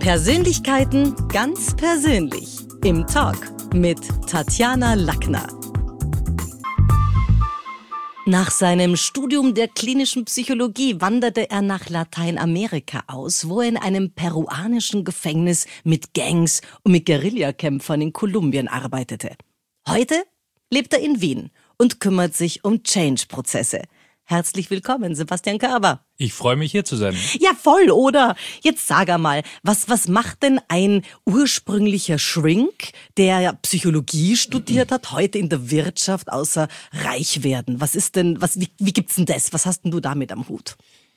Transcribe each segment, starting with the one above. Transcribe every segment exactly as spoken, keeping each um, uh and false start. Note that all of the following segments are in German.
Persönlichkeiten ganz persönlich im Talk mit Tatjana Lackner. Nach seinem Studium der klinischen Psychologie wanderte er nach Lateinamerika aus, wo er in einem peruanischen Gefängnis mit Gangs und mit Guerillakämpfern in Kolumbien arbeitete. Heute lebt er in Wien und kümmert sich um Change-Prozesse. Herzlich willkommen, Sebastian Körber. Ich freue mich, hier zu sein. Ja, voll, oder? Jetzt sag einmal, was, was macht denn ein ursprünglicher Shrink, der Psychologie studiert hat, heute in der Wirtschaft außer reich werden? Was ist denn, was, wie, wie gibt's denn das? Was hast denn du damit am Hut?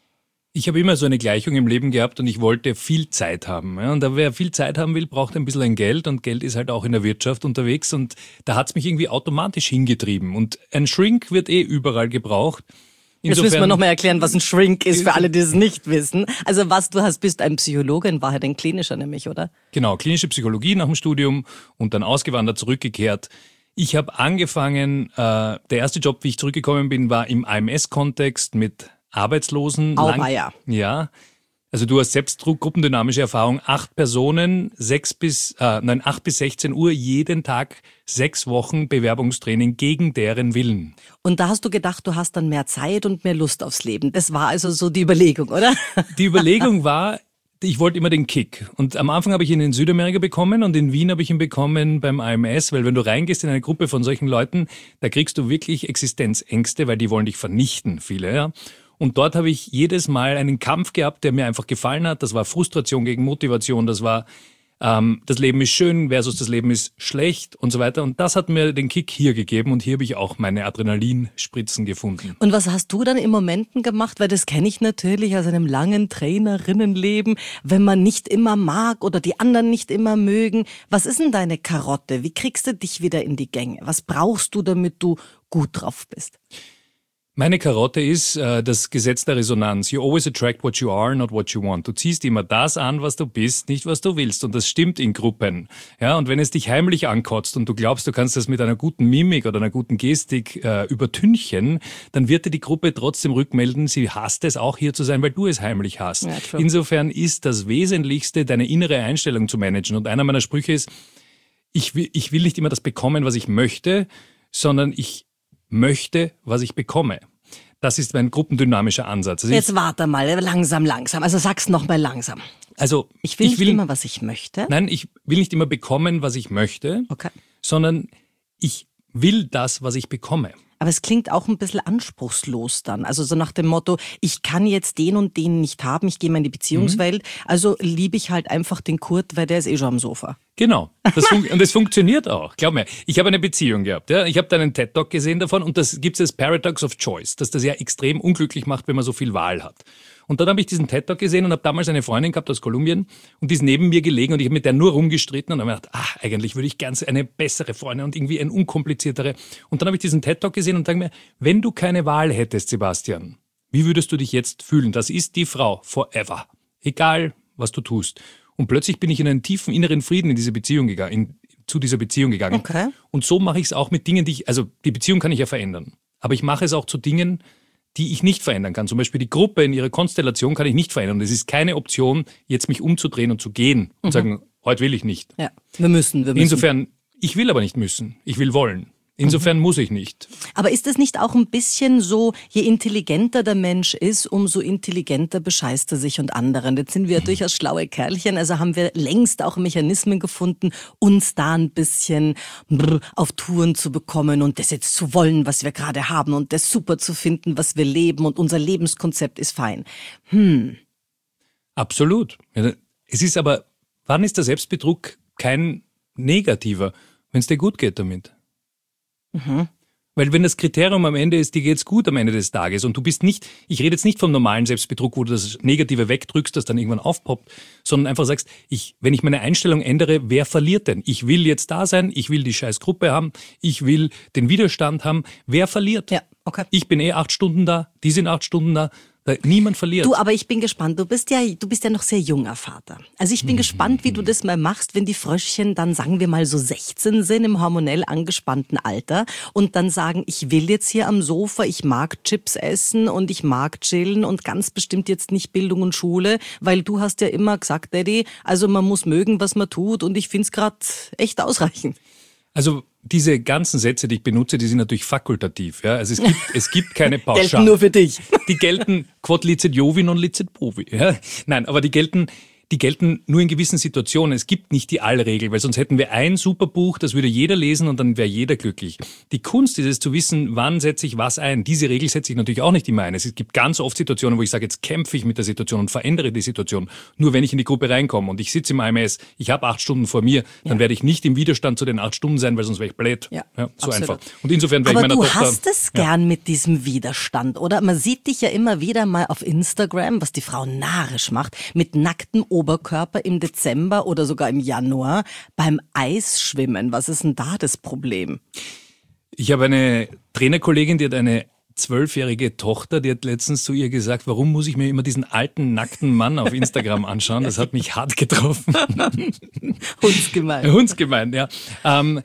Ich habe immer so eine Gleichung im Leben gehabt und ich wollte viel Zeit haben. Ja, und wer viel Zeit haben will, braucht ein bisschen ein Geld und Geld ist halt auch in der Wirtschaft unterwegs und da hat's mich irgendwie automatisch hingetrieben. Und ein Shrink wird eh überall gebraucht. Insofern, jetzt müssen wir noch mal erklären, was ein Shrink ist, für alle, die es nicht wissen. Also was du hast, bist ein Psychologe, in Wahrheit ein klinischer nämlich, oder? Genau, klinische Psychologie nach dem Studium und dann ausgewandert, zurückgekehrt. Ich habe angefangen, äh, der erste Job, wie ich zurückgekommen bin, war im A M S-Kontext mit Arbeitslosen. Auweia. Ja, also du hast selbst gruppendynamische Erfahrung, acht Personen, sechs bis, äh, nein, acht bis sechzehn Uhr jeden Tag, sechs Wochen Bewerbungstraining gegen deren Willen. Und da hast du gedacht, du hast dann mehr Zeit und mehr Lust aufs Leben. Das war also so die Überlegung, oder? Die Überlegung war, ich wollte immer den Kick. Und am Anfang habe ich ihn in Südamerika bekommen und in Wien habe ich ihn bekommen beim A M S, weil wenn du reingehst in eine Gruppe von solchen Leuten, da kriegst du wirklich Existenzängste, weil die wollen dich vernichten, viele, ja. Und dort habe ich jedes Mal einen Kampf gehabt, der mir einfach gefallen hat. Das war Frustration gegen Motivation, das war ähm, das Leben ist schön versus das Leben ist schlecht und so weiter. Und das hat mir den Kick hier gegeben und hier habe ich auch meine Adrenalinspritzen gefunden. Und was hast du dann in Momenten gemacht? Weil das kenne ich natürlich aus einem langen Trainerinnenleben, wenn man nicht immer mag oder die anderen nicht immer mögen. Was ist denn deine Karotte? Wie kriegst du dich wieder in die Gänge? Was brauchst du, damit du gut drauf bist? Meine Karotte ist äh, das Gesetz der Resonanz. You always attract what you are, not what you want. Du ziehst immer das an, was du bist, nicht was du willst. Und das stimmt in Gruppen. Ja, und wenn es dich heimlich ankotzt und du glaubst, du kannst das mit einer guten Mimik oder einer guten Gestik äh, übertünchen, dann wird dir die Gruppe trotzdem rückmelden, sie hasst es auch hier zu sein, weil du es heimlich hast. Ja, insofern ist das Wesentlichste, deine innere Einstellung zu managen. Und einer meiner Sprüche ist, ich will, ich will nicht immer das bekommen, was ich möchte, sondern ich möchte, was ich bekomme. Das ist mein gruppendynamischer Ansatz. Also Jetzt warte mal, langsam, langsam. Also sag's noch mal langsam. Also ich will ich nicht will, immer, was ich möchte. Nein, ich will nicht immer bekommen, was ich möchte, okay. sondern ich will das, was ich bekomme. Aber es klingt auch ein bisschen anspruchslos dann. Also so nach dem Motto, ich kann jetzt den und den nicht haben, ich gehe mal in die Beziehungswelt, mhm. also liebe ich halt einfach den Kurt, weil der ist eh schon am Sofa. Genau. Das fun- und das funktioniert auch. Glaub mir, ich habe eine Beziehung gehabt. Ja? Ich habe da einen TED-Talk gesehen davon und das gibt es als Paradox of Choice, dass das ja extrem unglücklich macht, wenn man so viel Wahl hat. Und dann habe ich diesen TED-Talk gesehen und habe damals eine Freundin gehabt aus Kolumbien und die ist neben mir gelegen und ich habe mit der nur rumgestritten und habe mir gedacht, ach, eigentlich würde ich ganz eine bessere Freundin und irgendwie eine unkompliziertere. Und dann habe ich diesen TED-Talk gesehen und sage mir, wenn du keine Wahl hättest, Sebastian, wie würdest du dich jetzt fühlen? Das ist die Frau forever. Egal, was du tust. Und plötzlich bin ich in einen tiefen inneren Frieden in diese Beziehung gegangen, in, zu dieser Beziehung gegangen. Okay. Und so mache ich es auch mit Dingen, die ich, also die Beziehung kann ich ja verändern. Aber ich mache es auch zu Dingen, die ich nicht verändern kann. Zum Beispiel die Gruppe in ihrer Konstellation kann ich nicht verändern. Es ist keine Option, jetzt mich umzudrehen und zu gehen und mhm. sagen, heute will ich nicht. Ja, wir müssen, wir müssen. Insofern, ich will aber nicht müssen. Ich will wollen. Insofern mhm. muss ich nicht. Aber ist es nicht auch ein bisschen so, je intelligenter der Mensch ist, umso intelligenter bescheißt er sich und anderen? Jetzt sind wir ja mhm. durchaus schlaue Kerlchen, also haben wir längst auch Mechanismen gefunden, uns da ein bisschen brr, auf Touren zu bekommen und das jetzt zu wollen, was wir gerade haben und das super zu finden, was wir leben und unser Lebenskonzept ist fein. Hm. Absolut. Es ist aber, wann ist der Selbstbetrug kein negativer, wenn es dir gut geht damit? Mhm. Weil wenn das Kriterium am Ende ist, dir geht's gut am Ende des Tages und du bist nicht, ich rede jetzt nicht vom normalen Selbstbetrug, wo du das Negative wegdrückst, das dann irgendwann aufpoppt, sondern einfach sagst, ich, wenn ich meine Einstellung ändere, wer verliert denn? Ich will jetzt da sein, ich will die scheiß Gruppe haben, ich will den Widerstand haben, wer verliert? Ja, okay. Ich bin eh acht Stunden da, die sind acht Stunden da, Da, niemand verliert. Du, aber ich bin gespannt. Du bist ja, du bist ja noch sehr junger Vater. Also ich bin mhm. gespannt, wie du das mal machst, wenn die Fröschchen dann, sagen wir mal, so sechzehn sind im hormonell angespannten Alter und dann sagen, ich will jetzt hier am Sofa, ich mag Chips essen und ich mag chillen und ganz bestimmt jetzt nicht Bildung und Schule, weil du hast ja immer gesagt, Daddy, also man muss mögen, was man tut und ich find's gerade echt ausreichend. Also diese ganzen Sätze, die ich benutze, die sind natürlich fakultativ. Ja? Also es gibt, es gibt keine Pauschale. Gelten nur für dich. Die gelten quod licet Jovi non licet bovi. Ja? Nein, aber die gelten, die gelten nur in gewissen Situationen. Es gibt nicht die Allregel, weil sonst hätten wir ein super Buch, das würde jeder lesen und dann wäre jeder glücklich. Die Kunst ist es zu wissen, wann setze ich was ein. Diese Regel setze ich natürlich auch nicht immer ein. Es gibt ganz oft Situationen, wo ich sage, jetzt kämpfe ich mit der Situation und verändere die Situation. Nur wenn ich in die Gruppe reinkomme und ich sitze im A M S, ich habe acht Stunden vor mir, dann ja. werde ich nicht im Widerstand zu den acht Stunden sein, weil sonst wäre ich blöd. Ja, ja, so absolut. Einfach. Und insofern wäre ich meiner Tochter... Aber du hast es ja. gern mit diesem Widerstand, oder? Man sieht dich ja immer wieder mal auf Instagram, was die Frau narrisch macht, mit nacktem Oberkörper im Dezember oder sogar im Januar beim Eisschwimmen. Was ist denn da das Problem? Ich habe eine Trainerkollegin, die hat eine zwölfjährige Tochter, die hat letztens zu ihr gesagt, warum muss ich mir immer diesen alten, nackten Mann auf Instagram anschauen? Das hat mich hart getroffen. Hundsgemein. Hundsgemein, ja. Ähm,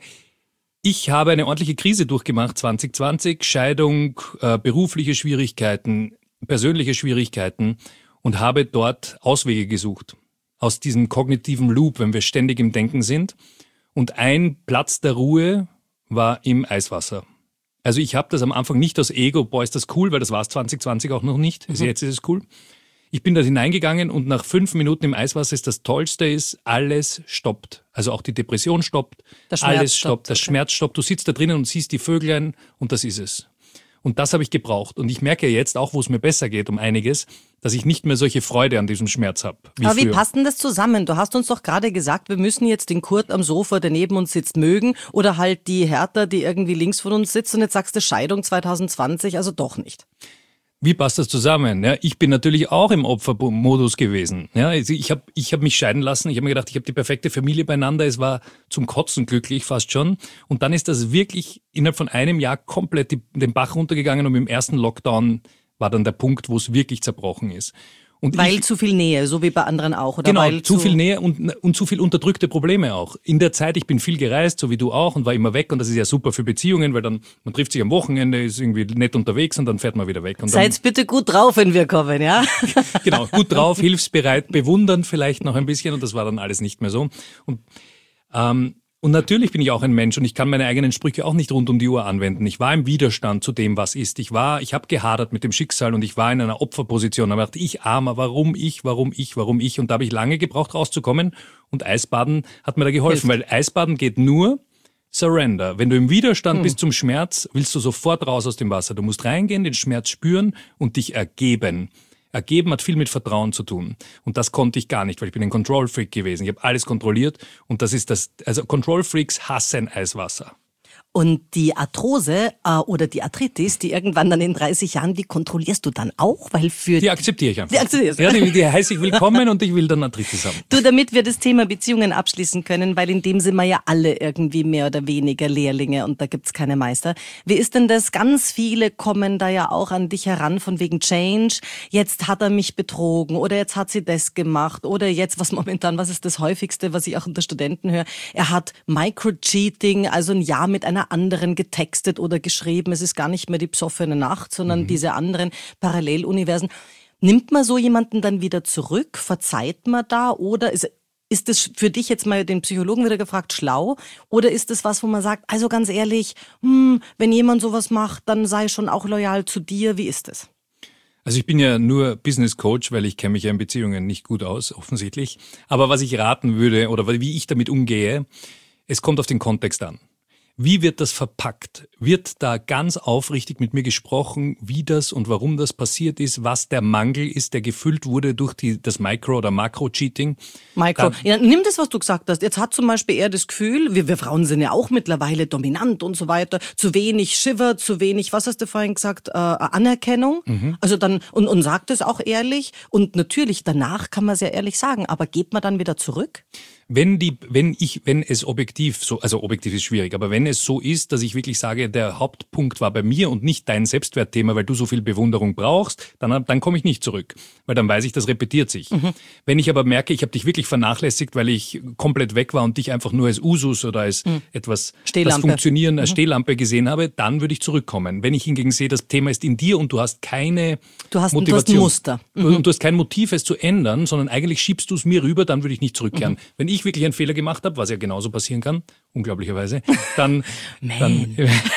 ich habe eine ordentliche Krise durchgemacht, zwanzig zwanzig, Scheidung, äh, berufliche Schwierigkeiten, persönliche Schwierigkeiten und habe dort Auswege gesucht. Aus diesem kognitiven Loop, wenn wir ständig im Denken sind. Und ein Platz der Ruhe war im Eiswasser. Also ich habe das am Anfang nicht aus Ego, boah, ist das cool, weil das war es zwanzig zwanzig auch noch nicht. Also jetzt ist es cool. Ich bin da hineingegangen und nach fünf Minuten im Eiswasser ist das Tollste, ist, alles stoppt. Also auch die Depression stoppt, alles stoppt, der Schmerz stoppt. Du sitzt da drinnen und siehst die Vöglein und das ist es. Und das habe ich gebraucht. Und ich merke jetzt, auch wo es mir besser geht um einiges, dass ich nicht mehr solche Freude an diesem Schmerz habe. Wie Aber früher. Wie passt denn das zusammen? Du hast uns doch gerade gesagt, wir müssen jetzt den Kurt am Sofa, der neben uns sitzt, mögen oder halt die Hertha, die irgendwie links von uns sitzt und jetzt sagst du Scheidung zwanzig zwanzig, also doch nicht. Wie passt das zusammen? Ja, ich bin natürlich auch im Opfermodus gewesen. Ja, ich habe ich hab mich scheiden lassen. Ich habe mir gedacht, ich habe die perfekte Familie beieinander. Es war zum Kotzen glücklich fast schon. Und dann ist das wirklich innerhalb von einem Jahr komplett die, den Bach runtergegangen. Und im ersten Lockdown war dann der Punkt, wo es wirklich zerbrochen ist. Und weil ich, zu viel Nähe, so wie bei anderen auch, oder? Genau, weil zu viel Nähe und, und zu viel unterdrückte Probleme auch. In der Zeit, ich bin viel gereist, so wie du auch, und war immer weg. Und das ist ja super für Beziehungen, weil dann man trifft sich am Wochenende, ist irgendwie nett unterwegs und dann fährt man wieder weg. Und Seid bitte gut drauf, wenn wir kommen, ja? Genau, gut drauf, hilfsbereit, bewundernd vielleicht noch ein bisschen. Und das war dann alles nicht mehr so. Und ähm, Und natürlich bin ich auch ein Mensch und ich kann meine eigenen Sprüche auch nicht rund um die Uhr anwenden. Ich war im Widerstand zu dem, was ist. Ich war, ich habe gehadert mit dem Schicksal und ich war in einer Opferposition. Da habe ich gedacht, ich Armer, warum ich, warum ich, warum ich? Und da habe ich lange gebraucht, rauszukommen. Und Eisbaden hat mir da geholfen, Hilft. Weil Eisbaden geht nur Surrender. Wenn du im Widerstand hm. bist zum Schmerz, willst du sofort raus aus dem Wasser. Du musst reingehen, den Schmerz spüren und dich ergeben. Ergeben hat viel mit Vertrauen zu tun. Und das konnte ich gar nicht, weil ich bin ein Control-Freak gewesen. Ich habe alles kontrolliert und das ist das, also Control-Freaks hassen Eiswasser. Und die Arthrose äh, oder die Arthritis, die irgendwann dann in dreißig Jahren, die kontrollierst du dann auch? Weil für die akzeptiere ich einfach. Die akzeptierst. Ja, die, die heiße ich willkommen und ich will dann Arthritis haben. Du, damit wir das Thema Beziehungen abschließen können, weil in dem sind wir ja alle irgendwie mehr oder weniger Lehrlinge und da gibt's keine Meister. Wie ist denn das? Ganz viele kommen da ja auch an dich heran von wegen Change. Jetzt hat er mich betrogen oder jetzt hat sie das gemacht oder jetzt, was momentan, was ist das häufigste, was ich auch unter Studenten höre? Er hat Micro-Cheating, also ein Jahr mit einer anderen getextet oder geschrieben. Es ist gar nicht mehr die psoffene Nacht, sondern mhm. diese anderen Paralleluniversen. Nimmt man so jemanden dann wieder zurück? Verzeiht man da? Oder ist, ist das für dich jetzt mal den Psychologen wieder gefragt schlau? Oder ist das was, wo man sagt, also ganz ehrlich, hm, wenn jemand sowas macht, dann sei schon auch loyal zu dir. Wie ist das? Also ich bin ja nur Business Coach, weil ich kenne mich ja in Beziehungen nicht gut aus, offensichtlich. Aber was ich raten würde oder wie ich damit umgehe, es kommt auf den Kontext an. Wie wird das verpackt? Wird da ganz aufrichtig mit mir gesprochen, wie das und warum das passiert ist, was der Mangel ist, der gefüllt wurde durch die, das Micro- oder Makro-Cheating? Micro. Ja, nimm das, was du gesagt hast. Jetzt hat zum Beispiel er das Gefühl, wir, wir Frauen sind ja auch mittlerweile dominant und so weiter, zu wenig Shiver, zu wenig, was hast du vorhin gesagt, äh, Anerkennung. Mhm. Also dann, und, und sagt es auch ehrlich. Und natürlich, danach kann man es ja ehrlich sagen, aber geht man dann wieder zurück? Wenn die, wenn ich, wenn es objektiv so, also objektiv ist schwierig, aber wenn es so ist, dass ich wirklich sage, der Hauptpunkt war bei mir und nicht dein Selbstwertthema, weil du so viel Bewunderung brauchst, dann, dann komme ich nicht zurück, weil dann weiß ich, das repetiert sich. Mhm. Wenn ich aber merke, ich habe dich wirklich vernachlässigt, weil ich komplett weg war und dich einfach nur als Usus oder als mhm. etwas, das Funktionieren, als mhm. Stehlampe gesehen habe, dann würde ich zurückkommen. Wenn ich hingegen sehe, das Thema ist in dir und du hast keine du hast, Motivation. Du hast ein Muster. Mhm. Und du hast kein Motiv, es zu ändern, sondern eigentlich schiebst du es mir rüber, dann würde ich nicht zurückkehren. Mhm. Wenn ich wirklich einen Fehler gemacht habe, was ja genauso passieren kann, unglaublicherweise, dann, dann,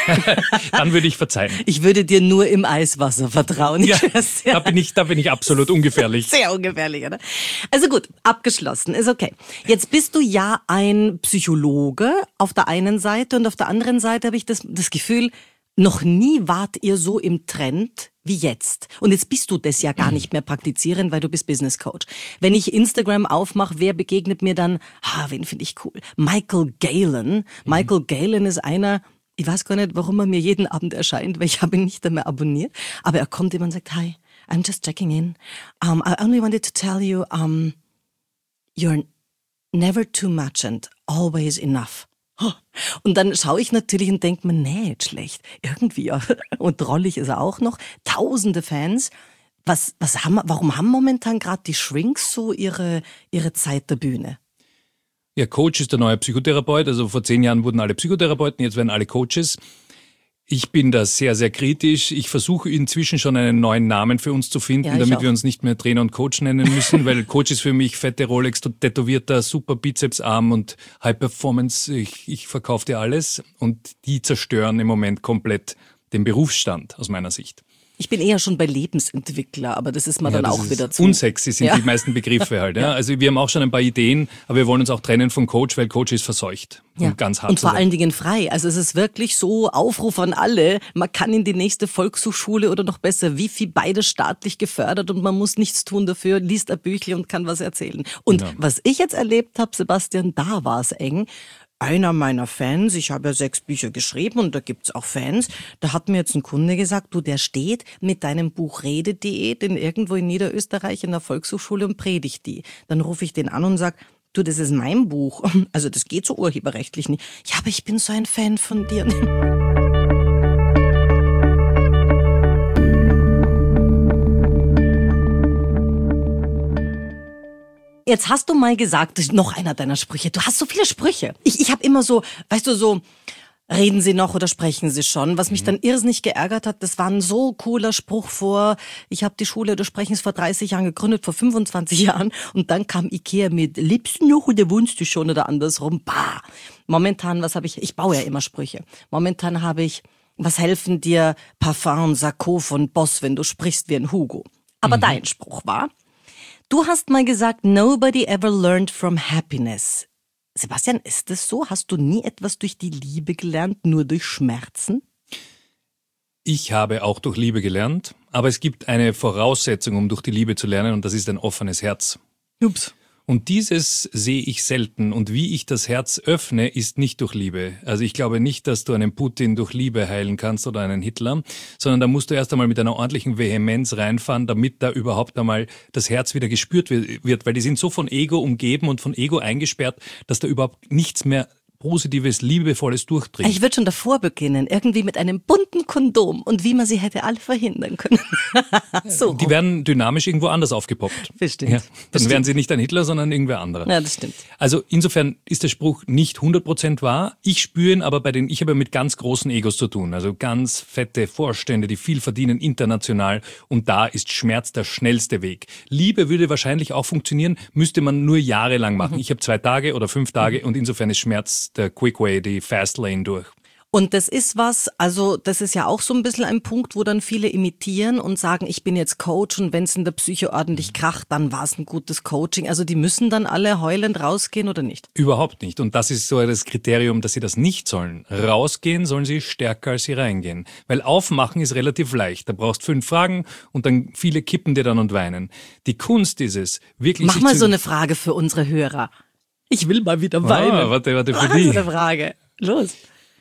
dann würde ich verzeihen. Ich würde dir nur im Eiswasser vertrauen. Ja, da bin ich, da bin ich absolut ungefährlich. Sehr ungefährlich, oder? Also gut, abgeschlossen, ist okay. Jetzt bist du ja ein Psychologe auf der einen Seite und auf der anderen Seite habe ich das, das Gefühl, noch nie wart ihr so im Trend wie jetzt. Und jetzt bist du das ja gar nicht mehr praktizieren, weil du bist Business Coach. Wenn ich Instagram aufmache, wer begegnet mir dann? Ah, wen finde ich cool? Michael Galen. Michael Galen ist einer, ich weiß gar nicht, warum er mir jeden Abend erscheint, weil ich habe ihn nicht einmal abonniert. Aber er kommt immer und sagt, hi, I'm just checking in. Um, I only wanted to tell you, um, you're never too much and always enough. Und dann schaue ich natürlich und denke mir, nee, nicht schlecht. Irgendwie, und drollig ist er auch noch. Tausende Fans. Was, was haben, warum haben momentan gerade die Shrinks so ihre, ihre Zeit der Bühne? Ja, Coach ist der neue Psychotherapeut. Also vor zehn Jahren wurden alle Psychotherapeuten, jetzt werden alle Coaches. Ich bin da sehr, sehr kritisch. Ich versuche inzwischen schon einen neuen Namen für uns zu finden, ja, damit auch. wir uns nicht mehr Trainer und Coach nennen müssen, weil Coach ist für mich fette Rolex, tätowierter, super Bizepsarm und High Performance. Ich, ich verkaufe dir alles und die zerstören im Moment komplett den Berufsstand aus meiner Sicht. Ich bin eher schon bei Lebensentwickler, aber das ist mir ja, dann auch wieder zu... Unsexy sind ja. die meisten Begriffe halt. Ja. Also wir haben auch schon ein paar Ideen, aber wir wollen uns auch trennen von Coach, weil Coach ist verseucht. Ja. Und ganz hart. Und vor allen Dingen frei. Also es ist wirklich so, Aufruf an alle, man kann in die nächste Volkshochschule oder noch besser, Wifi, beides staatlich gefördert und man muss nichts tun dafür, liest ein Büchlein und kann was erzählen. Und ja. was ich jetzt erlebt habe, Sebastian, da war es eng. Einer meiner Fans, ich habe ja sechs Bücher geschrieben und da gibt's auch Fans, da hat mir jetzt ein Kunde gesagt, du, der steht mit deinem Buch Redediät in irgendwo in Niederösterreich in der Volkshochschule und predigt die. Dann rufe ich den an und sag, du, das ist mein Buch. Also das geht so urheberrechtlich nicht. Ja, aber ich bin so ein Fan von dir. Jetzt hast du mal gesagt, noch einer deiner Sprüche, du hast so viele Sprüche. Ich, ich habe immer so, weißt du, so, reden Sie noch oder sprechen Sie schon? Was mich dann irrsinnig geärgert hat, das war ein so cooler Spruch vor, ich habe die Schule des Sprechens vor dreißig Jahren gegründet, vor fünfundzwanzig Jahren und dann kam Ikea mit, lebst du noch oder wohnst du schon oder andersrum? Bah. Momentan, was habe ich, ich baue ja immer Sprüche. Momentan habe ich, was helfen dir Parfum, Sakko von Boss, wenn du sprichst wie ein Hugo? Aber mhm. dein Spruch war... Du hast mal gesagt, nobody ever learned from happiness. Sebastian, ist das so? Hast du nie etwas durch die Liebe gelernt, nur durch Schmerzen? Ich habe auch durch Liebe gelernt, aber es gibt eine Voraussetzung, um durch die Liebe zu lernen, und das ist ein offenes Herz. Ups. Und dieses sehe ich selten. Und wie ich das Herz öffne, ist nicht durch Liebe. Also ich glaube nicht, dass du einen Putin durch Liebe heilen kannst oder einen Hitler, sondern da musst du erst einmal mit einer ordentlichen Vehemenz reinfahren, damit da überhaupt einmal das Herz wieder gespürt wird. Weil die sind so von Ego umgeben und von Ego eingesperrt, dass da überhaupt nichts mehr positives, liebevolles durchdringt. Ich würde schon davor beginnen, irgendwie mit einem bunten Kondom und wie man sie hätte alle verhindern können. So. Die werden dynamisch irgendwo anders aufgepoppt. Bestimmt. Ja, dann Bestimmt. wären sie nicht ein Hitler, sondern irgendwer anderer. Ja, das stimmt. Also insofern ist der Spruch nicht hundert Prozent wahr. Ich spüre ihn, aber bei den, ich habe mit ganz großen Egos zu tun. Also ganz fette Vorstände, die viel verdienen international. Und da ist Schmerz der schnellste Weg. Liebe würde wahrscheinlich auch funktionieren, müsste man nur jahrelang machen. Mhm. Ich habe zwei Tage oder fünf Tage mhm. und insofern ist Schmerz der Quick Way, die Fast Lane durch. Und das ist was, also das ist ja auch so ein bisschen ein Punkt, wo dann viele imitieren und sagen, ich bin jetzt Coach und wenn es in der Psyche ordentlich kracht, dann war es ein gutes Coaching. Also die müssen dann alle heulend rausgehen oder nicht? Überhaupt nicht. Und das ist so das Kriterium, dass sie das nicht sollen. Rausgehen sollen sie stärker, als sie reingehen. Weil aufmachen ist relativ leicht. Da brauchst fünf Fragen und dann viele kippen dir dann und weinen. Die Kunst ist es, wirklich... Mach mal so eine Frage für unsere Hörer. Ich will mal wieder weinen. Ah, warte, warte, für Was die. ist eine Frage? Los.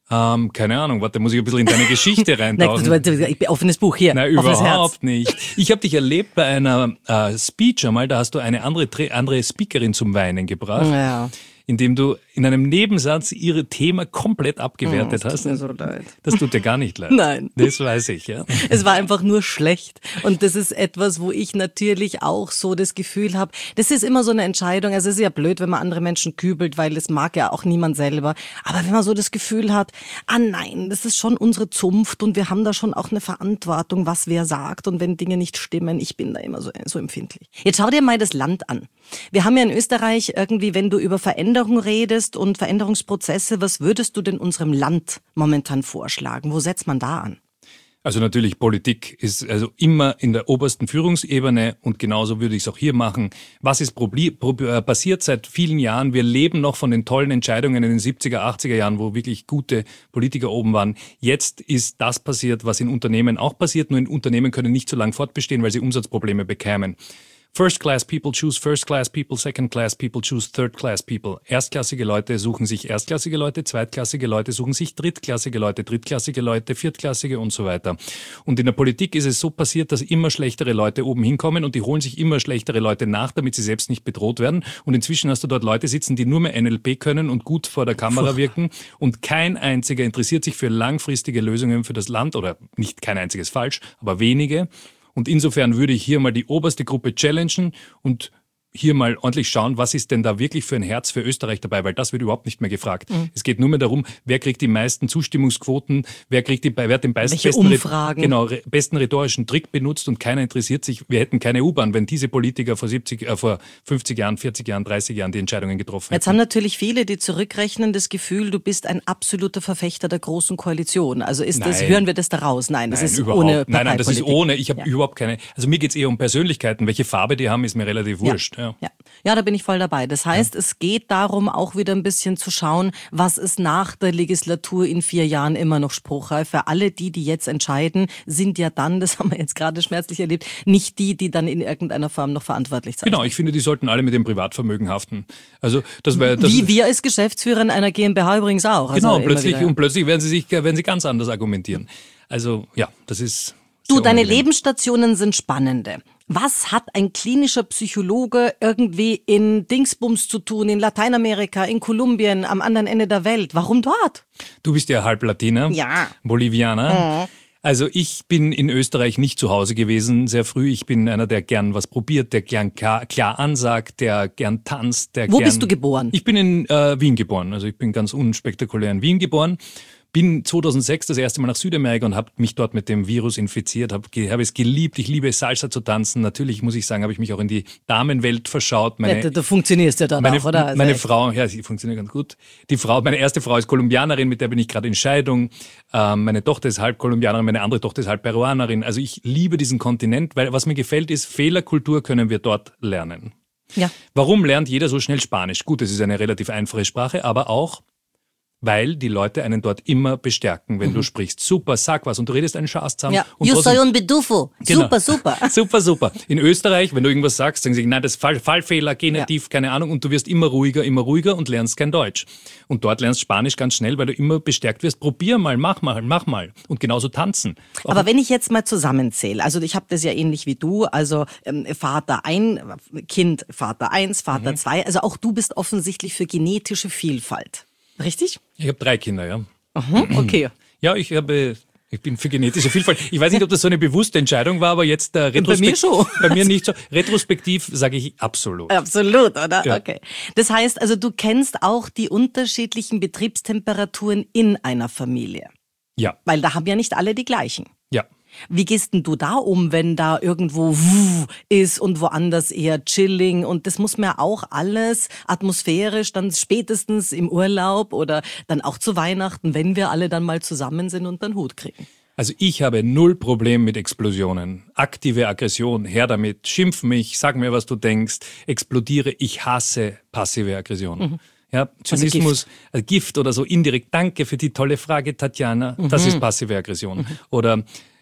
Ähm, keine Ahnung, warte, muss ich ein bisschen in deine Geschichte reintauchen. Nein, offenes Buch hier. Nein, überhaupt nicht. Ich habe dich erlebt bei einer äh, Speech einmal, da hast du eine andere, andere Speakerin zum Weinen gebracht. Ja. Indem du in einem Nebensatz ihre Thema komplett abgewertet oh, das hast. tut mir so leid. Das tut dir gar nicht leid. Nein. Das weiß ich, ja. Es war einfach nur schlecht. Und das ist etwas, wo ich natürlich auch so das Gefühl habe, das ist immer so eine Entscheidung. Also es ist ja blöd, wenn man andere Menschen kübelt, weil das mag ja auch niemand selber. Aber wenn man so das Gefühl hat, ah nein, das ist schon unsere Zunft und wir haben da schon auch eine Verantwortung, was wer sagt. Und wenn Dinge nicht stimmen, ich bin da immer so, so empfindlich. Jetzt schau dir mal das Land an. Wir haben ja in Österreich irgendwie, wenn du über Veränderung redest und Veränderungsprozesse, was würdest du denn unserem Land momentan vorschlagen? Wo setzt man da an? Also natürlich, Politik ist also immer in der obersten Führungsebene und genauso würde ich es auch hier machen. Was ist passiert seit vielen Jahren? Wir leben noch von den tollen Entscheidungen in den siebziger, achtziger Jahren, wo wirklich gute Politiker oben waren. Jetzt ist das passiert, was in Unternehmen auch passiert, nur in Unternehmen können nicht so lange fortbestehen, weil sie Umsatzprobleme bekämen. First-class people choose first-class people, second-class people choose third-class people. Erstklassige Leute suchen sich erstklassige Leute, zweitklassige Leute suchen sich drittklassige Leute, drittklassige Leute, viertklassige und so weiter. Und in der Politik ist es so passiert, dass immer schlechtere Leute oben hinkommen und die holen sich immer schlechtere Leute nach, damit sie selbst nicht bedroht werden. Und inzwischen hast du dort Leute sitzen, die nur mehr N L P können und gut vor der Kamera wirken und kein einziger interessiert sich für langfristige Lösungen für das Land oder nicht kein einziges falsch, aber wenige. Und insofern würde ich hier mal die oberste Gruppe challengen und hier mal ordentlich schauen, was ist denn da wirklich für ein Herz für Österreich dabei, weil das wird überhaupt nicht mehr gefragt. Mhm. Es geht nur mehr darum, wer kriegt die meisten Zustimmungsquoten, wer kriegt die, wer hat den besten, Welche besten, Umfragen? Genau, besten rhetorischen Trick benutzt und keiner interessiert sich. Wir hätten keine U-Bahn, wenn diese Politiker vor siebzig, äh, vor fünfzig Jahren, vierzig Jahren, dreißig Jahren die Entscheidungen getroffen hätten. Jetzt haben natürlich viele, die zurückrechnen, das Gefühl, du bist ein absoluter Verfechter der Großen Koalition. Also ist das, hören wir das daraus? Nein, das nein, ist überhaupt. ohne Nein, nein, das ist ohne. Ich habe ja. überhaupt keine, also mir geht's eher um Persönlichkeiten. Welche Farbe die haben, ist mir relativ wurscht. Ja, ja. ja da bin ich voll dabei. Das heißt, ja. es geht darum, auch wieder ein bisschen zu schauen, was ist nach der Legislatur in vier Jahren immer noch spruchreif. Für alle die, die jetzt entscheiden, sind ja dann, das haben wir jetzt gerade schmerzlich erlebt, nicht die, die dann in irgendeiner Form noch verantwortlich sind. Genau, ich finde, die sollten alle mit dem Privatvermögen haften. Also das wäre das wie wir als Geschäftsführer einer GmbH übrigens auch. Genau, also plötzlich und plötzlich werden sie sich, werden sie ganz anders argumentieren. Also ja, das ist. Du, deine Lebensstationen sind spannende. Was hat ein klinischer Psychologe irgendwie in Dingsbums zu tun, in Lateinamerika, in Kolumbien, am anderen Ende der Welt? Warum dort? Du bist ja halb Latiner, ja. Bolivianer. Mhm. Also ich bin in Österreich nicht zu Hause gewesen, sehr früh. Ich bin einer, der gern was probiert, der gern klar, klar ansagt, der gern tanzt. Der Wo gern, bist du geboren? Ich bin in äh, Wien geboren, also ich bin ganz unspektakulär in Wien geboren. Bin zweitausendsechs das erste Mal nach Südamerika und habe mich dort mit dem Virus infiziert, habe hab es geliebt, ich liebe Salsa zu tanzen. Natürlich muss ich sagen, habe ich mich auch in die Damenwelt verschaut. Meine, ja, du funktionierst ja dann meine, auch, oder? Also meine echt. Frau, ja, sie funktioniert ganz gut. Die Frau, meine erste Frau ist Kolumbianerin, mit der bin ich gerade in Scheidung. Ähm, meine Tochter ist halb Kolumbianerin, meine andere Tochter ist halb Peruanerin. Also ich liebe diesen Kontinent, weil was mir gefällt ist, Fehlerkultur können wir dort lernen. Ja. Warum lernt jeder so schnell Spanisch? Gut, es ist eine relativ einfache Sprache, aber auch weil die Leute einen dort immer bestärken, wenn mhm. du sprichst. Super, sag was und du redest einen Schaß zusammen. Ja, und yo soy un bedufo. Genau. Super, super. Super, super. In Österreich, wenn du irgendwas sagst, sagen sie, nein, das ist Fall, Fallfehler, Genitiv, ja. keine Ahnung, und du wirst immer ruhiger, immer ruhiger und lernst kein Deutsch. Und dort lernst Spanisch ganz schnell, weil du immer bestärkt wirst. Probier mal, mach mal, mach mal. Und genauso tanzen. Auch aber wenn ich jetzt mal zusammenzähle, also ich habe das ja ähnlich wie du, also ähm, Vater ein, Kind Vater eins, Vater mhm. zwei, also auch du bist offensichtlich für genetische Vielfalt. Richtig? Ich habe drei Kinder, ja. Aha, okay. Ja, ich habe, ich bin für genetische Vielfalt. Ich weiß nicht, ob das so eine bewusste Entscheidung war, aber jetzt äh, retrospektiv. Bei mir schon. Bei mir nicht so. Retrospektiv sage ich absolut. Absolut, oder? Ja. Okay. Das heißt also, du kennst auch die unterschiedlichen Betriebstemperaturen in einer Familie. Ja. Weil da haben ja nicht alle die gleichen. Ja. Wie gehst denn du da um, wenn da irgendwo wuh ist und woanders eher chilling? Und das muss man ja auch alles atmosphärisch dann spätestens im Urlaub oder dann auch zu Weihnachten, wenn wir alle dann mal zusammen sind und dann Hut kriegen. Also ich habe null Problem mit Explosionen. Aktive Aggression, her damit. Schimpf mich, sag mir, was du denkst. Explodiere, ich hasse passive Aggression. Mhm. Ja, Zynismus, also Gift. Gift oder so indirekt. Danke für die tolle Frage, Tatjana. Mhm. Das ist passive Aggression. Mhm. Oder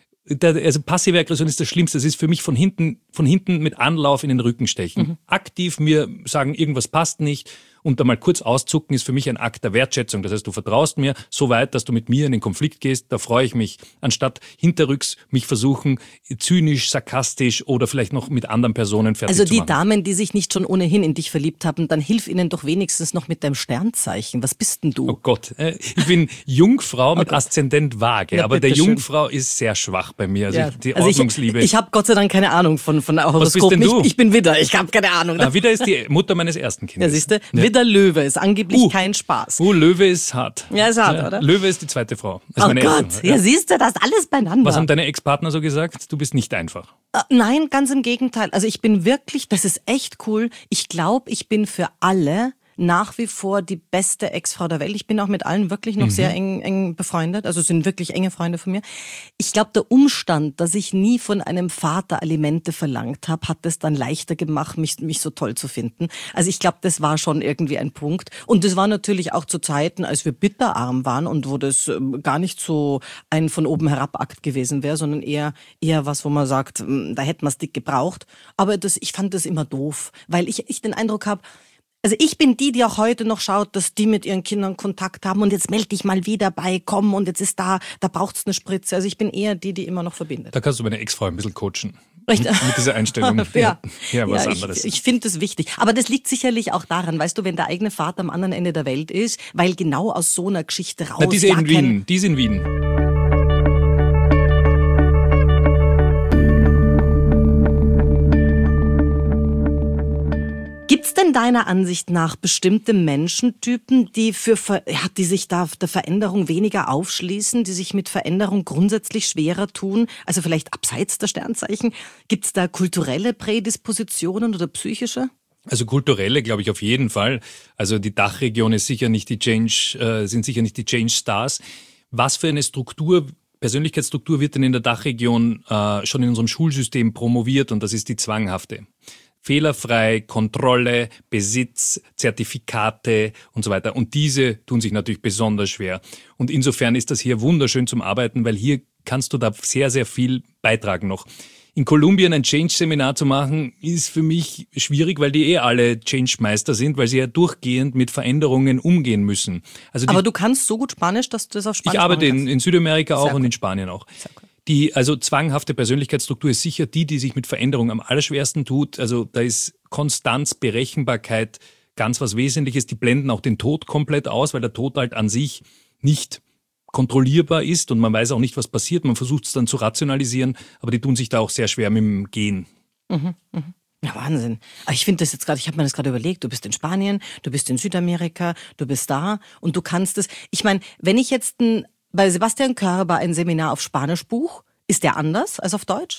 also passive Aggression ist das Schlimmste. Das ist für mich von hinten, von hinten mit Anlauf in den Rücken stechen. Mhm. Aktiv mir sagen, irgendwas passt nicht Und da mal kurz auszucken ist für mich ein Akt der Wertschätzung. Das heißt, du vertraust mir so weit, dass du mit mir in den Konflikt gehst, da freue ich mich. Anstatt hinterrücks mich versuchen, zynisch, sarkastisch oder vielleicht noch mit anderen Personen fertig also zu machen. Also die Damen, die sich nicht schon ohnehin in dich verliebt haben, dann hilf ihnen doch wenigstens noch mit deinem Sternzeichen. Was bist denn du? Oh Gott, ich bin Jungfrau mit okay. Aszendent Waage, ja, aber der schön. Jungfrau ist sehr schwach bei mir. Also ja. ich, die also Ordnungsliebe. Ich, ich habe Gott sei Dank keine Ahnung von, von Horoskop. Was bist denn du? Ich, ich bin Widder, ich habe keine Ahnung. Ah, Widder ist die Mutter meines ersten Kindes. Ja, siehst du? Ja. Widder Löwe ist angeblich uh, kein Spaß. Uh, Löwe ist hart. Ja, ist hart, ja, oder? Löwe ist die zweite Frau. Oh Gott, erste, ja. ja siehst du, das alles beieinander. Was haben deine Ex-Partner so gesagt? Du bist nicht einfach. Uh, nein, ganz im Gegenteil. Also ich bin wirklich, das ist echt cool. Ich glaube, ich bin für alle nach wie vor die beste Ex-Frau der Welt. Ich bin auch mit allen wirklich noch mhm. sehr eng, eng befreundet. Also sind wirklich enge Freunde von mir. Ich glaube, der Umstand, dass ich nie von einem Vater Alimente verlangt habe, hat es dann leichter gemacht, mich, mich so toll zu finden. Also ich glaube, das war schon irgendwie ein Punkt. Und das war natürlich auch zu Zeiten, als wir bitterarm waren und wo das gar nicht so ein von oben herab Akt gewesen wäre, sondern eher, eher was, wo man sagt, da hätten wir es dick gebraucht. Aber das, ich fand das immer doof, weil ich, ich den Eindruck habe, also ich bin die, die auch heute noch schaut, dass die mit ihren Kindern Kontakt haben und jetzt melde dich mal wieder bei, komm und jetzt ist da, da braucht's eine Spritze. Also ich bin eher die, die immer noch verbindet. Da kannst du meine Ex-Frau ein bisschen coachen. Richtig. Mit dieser Einstellung. ja, ja, was ja, anderes. Ich, ich finde das wichtig. Aber das liegt sicherlich auch daran, weißt du, wenn der eigene Vater am anderen Ende der Welt ist, weil genau aus so einer Geschichte raus... Na, die ist ja, in Wien. Die ist in Wien. Gibt's denn deiner Ansicht nach bestimmte Menschentypen, die für ja, die sich da der Veränderung weniger aufschließen, die sich mit Veränderung grundsätzlich schwerer tun? Also vielleicht abseits der Sternzeichen? Gibt's da kulturelle Prädispositionen oder psychische? Also kulturelle, glaube ich, auf jeden Fall. Also die Dachregion ist sicher nicht die Change, äh, sind sicher nicht die Change Stars. Was für eine Struktur, Persönlichkeitsstruktur wird denn in der Dachregion äh, schon in unserem Schulsystem promoviert? Und das ist die zwanghafte. Fehlerfrei, Kontrolle, Besitz, Zertifikate und so weiter. Und diese tun sich natürlich besonders schwer. Und insofern ist das hier wunderschön zum Arbeiten, weil hier kannst du da sehr, sehr viel beitragen noch. In Kolumbien ein Change-Seminar zu machen, ist für mich schwierig, weil die eh alle Change-Meister sind, weil sie ja durchgehend mit Veränderungen umgehen müssen. Also die, aber du kannst so gut Spanisch, dass du das auf Spanisch Ich arbeite in, in Südamerika auch sehr und gut. in Spanien auch. Sehr gut. Die, also zwanghafte Persönlichkeitsstruktur ist sicher die, die sich mit Veränderung am allerschwersten tut. Also da ist Konstanz, Berechenbarkeit ganz was Wesentliches. Die blenden auch den Tod komplett aus, weil der Tod halt an sich nicht kontrollierbar ist und man weiß auch nicht, was passiert. Man versucht es dann zu rationalisieren, aber die tun sich da auch sehr schwer mit dem Gehen. Mhm, mh. Ja, Wahnsinn. Aber ich finde das jetzt gerade, ich habe mir das gerade überlegt, du bist in Spanien, du bist in Südamerika, du bist da und du kannst es. Ich meine, wenn ich jetzt ein bei Sebastian Körber ein Seminar auf Spanisch buche, ist der anders als auf Deutsch?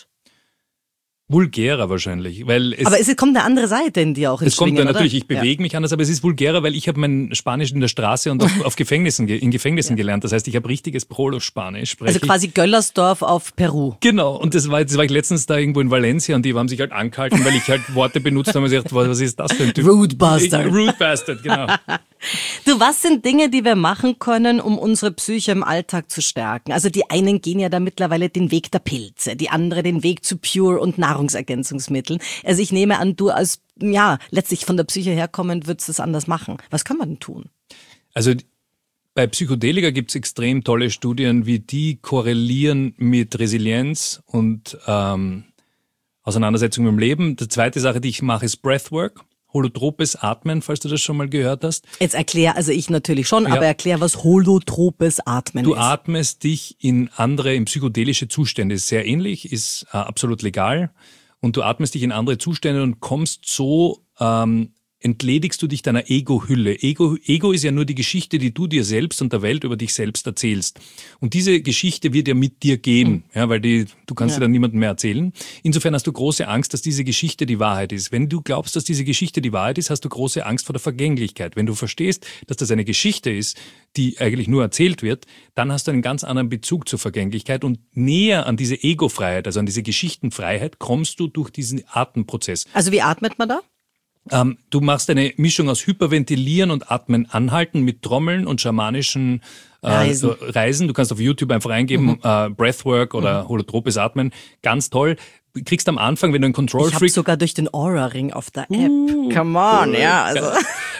Vulgärer wahrscheinlich, weil es, aber es kommt eine andere Seite in dir auch ins Es kommt Schwingen, dann natürlich, oder? ich bewege ja. mich anders, aber es ist vulgärer, weil ich habe mein Spanisch in der Straße und auf, auf Gefängnissen, in Gefängnissen ja. gelernt. Das heißt, ich habe richtiges Prolo-Spanisch. Also quasi Göllersdorf auf Peru. Genau, und das war, das war ich letztens da irgendwo in Valencia und die haben sich halt angehalten, weil ich halt Worte benutzt habe und gesagt, was ist das für ein Typ? Rude Bastard. Rude Bastard, genau. Du, was sind Dinge, die wir machen können, um unsere Psyche im Alltag zu stärken? Also die einen gehen ja da mittlerweile den Weg der Pilze, die andere den Weg zu Pure und Nahrungsergänzungsmitteln. Also ich nehme an, du als, ja, letztlich von der Psyche herkommend würdest es anders machen. Was kann man denn tun? Also bei Psychedelika gibt es extrem tolle Studien, wie die korrelieren mit Resilienz und ähm, Auseinandersetzung mit dem Leben. Die zweite Sache, die ich mache, ist Breathwork. Holotropes Atmen, falls du das schon mal gehört hast. Jetzt erklär, also ich natürlich schon, ja. aber erklär, was holotropes Atmen du ist. Du atmest dich in andere, in psychedelische Zustände. Ist sehr ähnlich, ist äh, absolut legal. Und du atmest dich in andere Zustände und kommst so, ähm, entledigst du dich deiner Ego-Hülle. Ego, Ego ist ja nur die Geschichte, die du dir selbst und der Welt über dich selbst erzählst. Und diese Geschichte wird ja mit dir gehen, mhm. ja, weil die, du kannst ja. sie dann niemandem mehr erzählen. Insofern hast du große Angst, dass diese Geschichte die Wahrheit ist. Wenn du glaubst, dass diese Geschichte die Wahrheit ist, hast du große Angst vor der Vergänglichkeit. Wenn du verstehst, dass das eine Geschichte ist, die eigentlich nur erzählt wird, dann hast du einen ganz anderen Bezug zur Vergänglichkeit und näher an diese Ego-Freiheit, also an diese Geschichtenfreiheit, kommst du durch diesen Atemprozess. Also wie atmet man da? Ähm, du machst eine Mischung aus Hyperventilieren und Atmen anhalten mit Trommeln und schamanischen äh, Reisen. Reisen. Du kannst auf YouTube einfach eingeben, mhm. äh, Breathwork oder mhm. holotropes Atmen. Ganz toll. Du kriegst am Anfang, wenn du einen Control-Freak... Ich habe sogar durch den Aura-Ring auf der App. Uh, Come on, cool. ja. Also.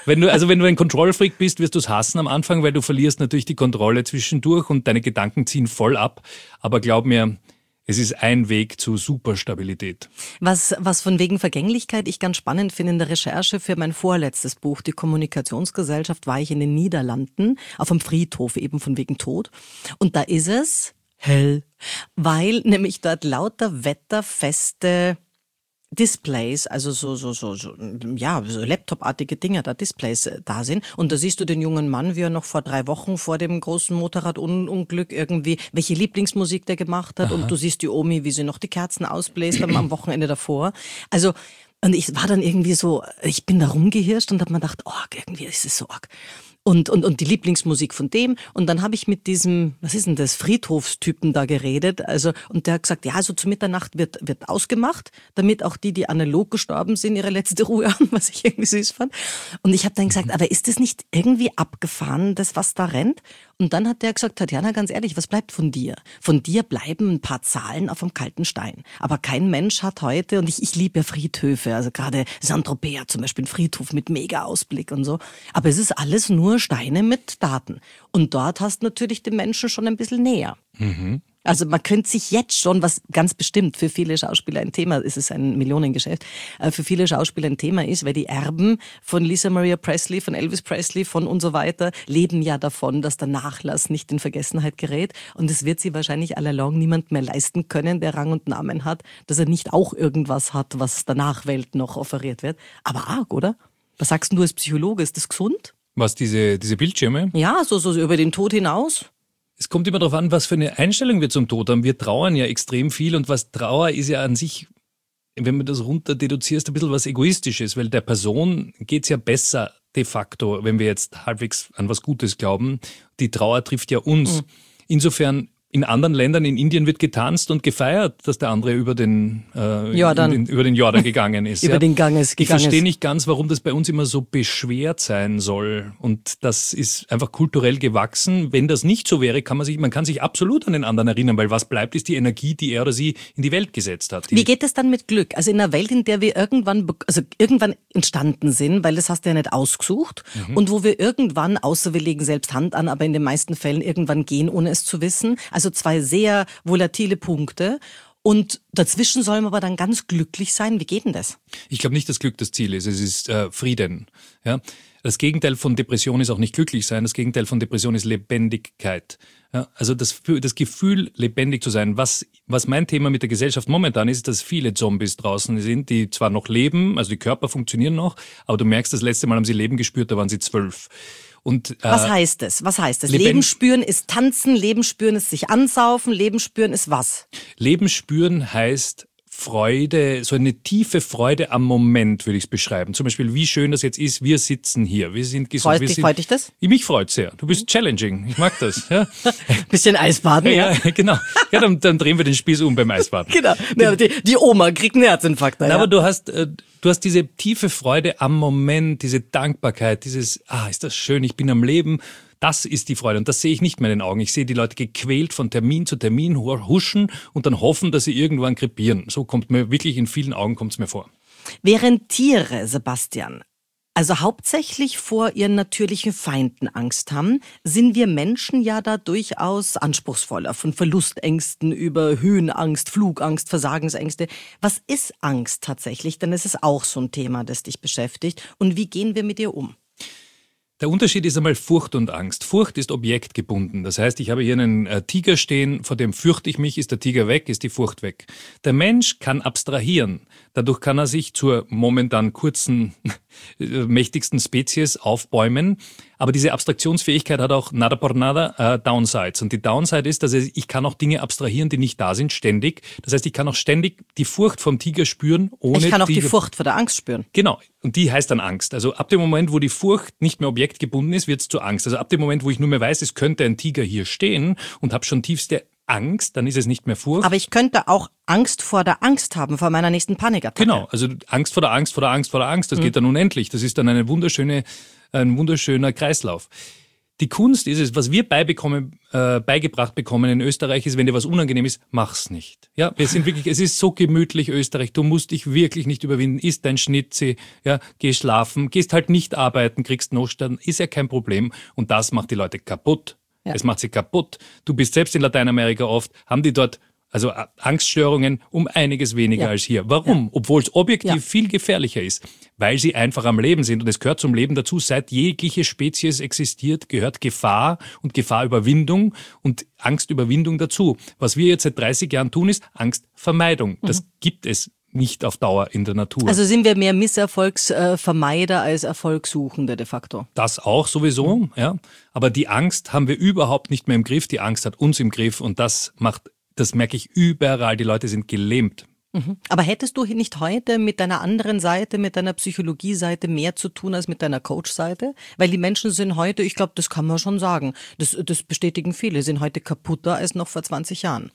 Wenn du, also wenn du ein Control-Freak bist, wirst du es hassen am Anfang, weil du verlierst natürlich die Kontrolle zwischendurch und deine Gedanken ziehen voll ab. Aber glaub mir, es ist ein Weg zu Superstabilität. Was, was von wegen Vergänglichkeit ich ganz spannend finde in der Recherche für mein vorletztes Buch, die Kommunikationsgesellschaft, war ich in den Niederlanden auf einem Friedhof, eben von wegen Tod. Und da ist es hell, weil nämlich dort lauter wetterfeste Displays, also so, so, so, so, ja, so Laptop-artige Dinger, da Displays da sind. Und da siehst du den jungen Mann, wie er noch vor drei Wochen vor dem großen Motorradunglück irgendwie, welche Lieblingsmusik der gemacht hat. Aha. Und du siehst die Omi, wie sie noch die Kerzen ausbläst am, am Wochenende davor. Also, und ich war dann irgendwie so, ich bin da rumgehirscht und hab mir gedacht, oh, irgendwie ist es so arg. Und, und, und die Lieblingsmusik von dem. Und dann habe ich mit diesem, was ist denn das, Friedhofstypen da geredet. Also, und der hat gesagt, ja, also zu Mitternacht wird, wird ausgemacht, damit auch die, die analog gestorben sind, ihre letzte Ruhe haben, was ich irgendwie süß fand. Und ich habe dann gesagt, aber ist das nicht irgendwie abgefahren, das, was da rennt? Und dann hat der gesagt, Tatjana, ganz ehrlich, was bleibt von dir? Von dir bleiben ein paar Zahlen auf einem kalten Stein. Aber kein Mensch hat heute, und ich, ich liebe ja Friedhöfe, also gerade Saint-Tropez zum Beispiel, ein Friedhof mit Mega-Ausblick und so. Aber es ist alles nur Steine mit Daten. Und dort hast du natürlich den Menschen schon ein bisschen näher. Mhm. Also man könnte sich jetzt schon, was ganz bestimmt für viele Schauspieler ein Thema ist, es ist ein Millionengeschäft, für viele Schauspieler ein Thema ist, weil die Erben von Lisa Maria Presley, von Elvis Presley, von und so weiter, leben ja davon, dass der Nachlass nicht in Vergessenheit gerät. Und es wird sie wahrscheinlich all along niemand mehr leisten können, der Rang und Namen hat, dass er nicht auch irgendwas hat, was der Nachwelt noch offeriert wird. Aber arg, oder? Was sagst du als Psychologe, ist das gesund? Was, diese, diese Bildschirme? Ja, so, so über den Tod hinaus. Es kommt immer darauf an, was für eine Einstellung wir zum Tod haben. Wir trauern ja extrem viel und was Trauer ist ja an sich, wenn man das runter deduziert, ein bisschen was Egoistisches, weil der Person geht's ja besser de facto, wenn wir jetzt halbwegs an was Gutes glauben. Die Trauer trifft ja uns. Mhm. Insofern, in anderen Ländern, in Indien wird getanzt und gefeiert, dass der andere über den, äh, Jordan. Den, über den Jordan gegangen ist. über ja. den Ganges gegangen Ich verstehe ist. nicht ganz, warum das bei uns immer so beschwert sein soll. Und das ist einfach kulturell gewachsen. Wenn das nicht so wäre, kann man sich, man kann sich absolut an den anderen erinnern, weil was bleibt, ist die Energie, die er oder sie in die Welt gesetzt hat. Die Wie geht es dann mit Glück? Also in einer Welt, in der wir irgendwann, also irgendwann entstanden sind, weil das hast du ja nicht ausgesucht, mhm. und wo wir irgendwann, außer wir legen selbst Hand an, aber in den meisten Fällen irgendwann gehen, ohne es zu wissen. Also zwei sehr volatile Punkte. Und dazwischen sollen wir aber dann ganz glücklich sein. Wie geht denn das? Ich glaube nicht, dass Glück das Ziel ist. Es ist äh, Frieden. Ja? Das Gegenteil von Depression ist auch nicht glücklich sein. Das Gegenteil von Depression ist Lebendigkeit. Ja? Also das, das Gefühl, lebendig zu sein. Was, was mein Thema mit der Gesellschaft momentan ist, dass viele Zombies draußen sind, die zwar noch leben, also die Körper funktionieren noch, aber du merkst, das letzte Mal haben sie Leben gespürt, da waren sie zwölf. Und, äh, was heißt es? Was heißt es? Leben spüren ist tanzen, Leben spüren ist sich ansaufen, Leben spüren ist was? Leben spüren heißt Freude, so eine tiefe Freude am Moment, würde ich es beschreiben. Zum Beispiel, wie schön das jetzt ist, wir sitzen hier, wir sind gesund. Freut wir dich, sind, freut dich das? Mich freut sehr. Du bist challenging, ich mag das. Ja. Bisschen Eisbaden, ja. Ja, genau. Ja, dann, dann drehen wir den Spieß um beim Eisbaden. Genau. Ja, die, die Oma kriegt einen Herzinfarkt. Na, ja. Aber du hast, äh, du hast diese tiefe Freude am Moment, diese Dankbarkeit, dieses, ah, ist das schön, ich bin am Leben. Das ist die Freude und das sehe ich nicht mehr in den Augen. Ich sehe die Leute gequält von Termin zu Termin huschen und dann hoffen, dass sie irgendwann krepieren. So kommt mir wirklich in vielen Augen kommt es mir vor. Während Tiere, Sebastian, also hauptsächlich vor ihren natürlichen Feinden Angst haben, sind wir Menschen ja da durchaus anspruchsvoller. Von Verlustängsten über Höhenangst, Flugangst, Versagensängste. Was ist Angst tatsächlich? Denn es ist auch so ein Thema, das dich beschäftigt. Und wie gehen wir mit ihr um? Der Unterschied ist einmal Furcht und Angst. Furcht ist objektgebunden. Das heißt, ich habe hier einen äh, Tiger stehen, vor dem fürchte ich mich, ist der Tiger weg, ist die Furcht weg. Der Mensch kann abstrahieren. Dadurch kann er sich zur momentan kurzen, mächtigsten Spezies aufbäumen. Aber diese Abstraktionsfähigkeit hat auch nada por nada äh, Downsides. Und die Downside ist, dass ich kann auch Dinge abstrahieren, die nicht da sind, ständig. Das heißt, ich kann auch ständig die Furcht vom Tiger spüren, ohne Ich kann auch die, die Furcht vor der Angst spüren. Genau. Und die heißt dann Angst. Also ab dem Moment, wo die Furcht nicht mehr objektgebunden ist, wird es zur Angst. Also ab dem Moment, wo ich nur mehr weiß, es könnte ein Tiger hier stehen und habe schon tiefste Angst, dann ist es nicht mehr Furcht. Aber ich könnte auch Angst vor der Angst haben, vor meiner nächsten Panikattacke. Genau, also Angst vor der Angst, vor der Angst, vor der Angst, das mhm. geht dann unendlich. Das ist dann eine wunderschöne, ein wunderschöner Kreislauf. Die Kunst ist es, was wir beibekommen, äh, beigebracht bekommen in Österreich, ist, wenn dir was unangenehm ist, mach's nicht. Ja, wir sind wirklich, es ist so gemütlich, Österreich. Du musst dich wirklich nicht überwinden. Isst dein Schnitzi, ja, geh schlafen, gehst halt nicht arbeiten, kriegst Notstand, ist ja kein Problem. Und das macht die Leute kaputt. Ja. Es macht sie kaputt. Du bist selbst in Lateinamerika oft, haben die dort also Angststörungen um einiges weniger ja. als hier. Warum? Ja. Obwohl es objektiv ja. viel gefährlicher ist. Weil sie einfach am Leben sind. Und es gehört zum Leben dazu. Seit jegliche Spezies existiert, gehört Gefahr und Gefahrüberwindung und Angstüberwindung dazu. Was wir jetzt seit dreißig Jahren tun, ist Angstvermeidung. Das mhm. gibt es nicht auf Dauer in der Natur. Also sind wir mehr Misserfolgsvermeider als Erfolgssuchende de facto? Das auch sowieso, mhm. ja. Aber die Angst haben wir überhaupt nicht mehr im Griff. Die Angst hat uns im Griff und das macht Das merke ich überall, die Leute sind gelähmt. Mhm. Aber hättest du nicht heute mit deiner anderen Seite, mit deiner Psychologie-Seite mehr zu tun als mit deiner Coach-Seite? Weil die Menschen sind heute, ich glaube, das kann man schon sagen, das, das bestätigen viele, sind heute kaputter als noch vor zwanzig Jahren.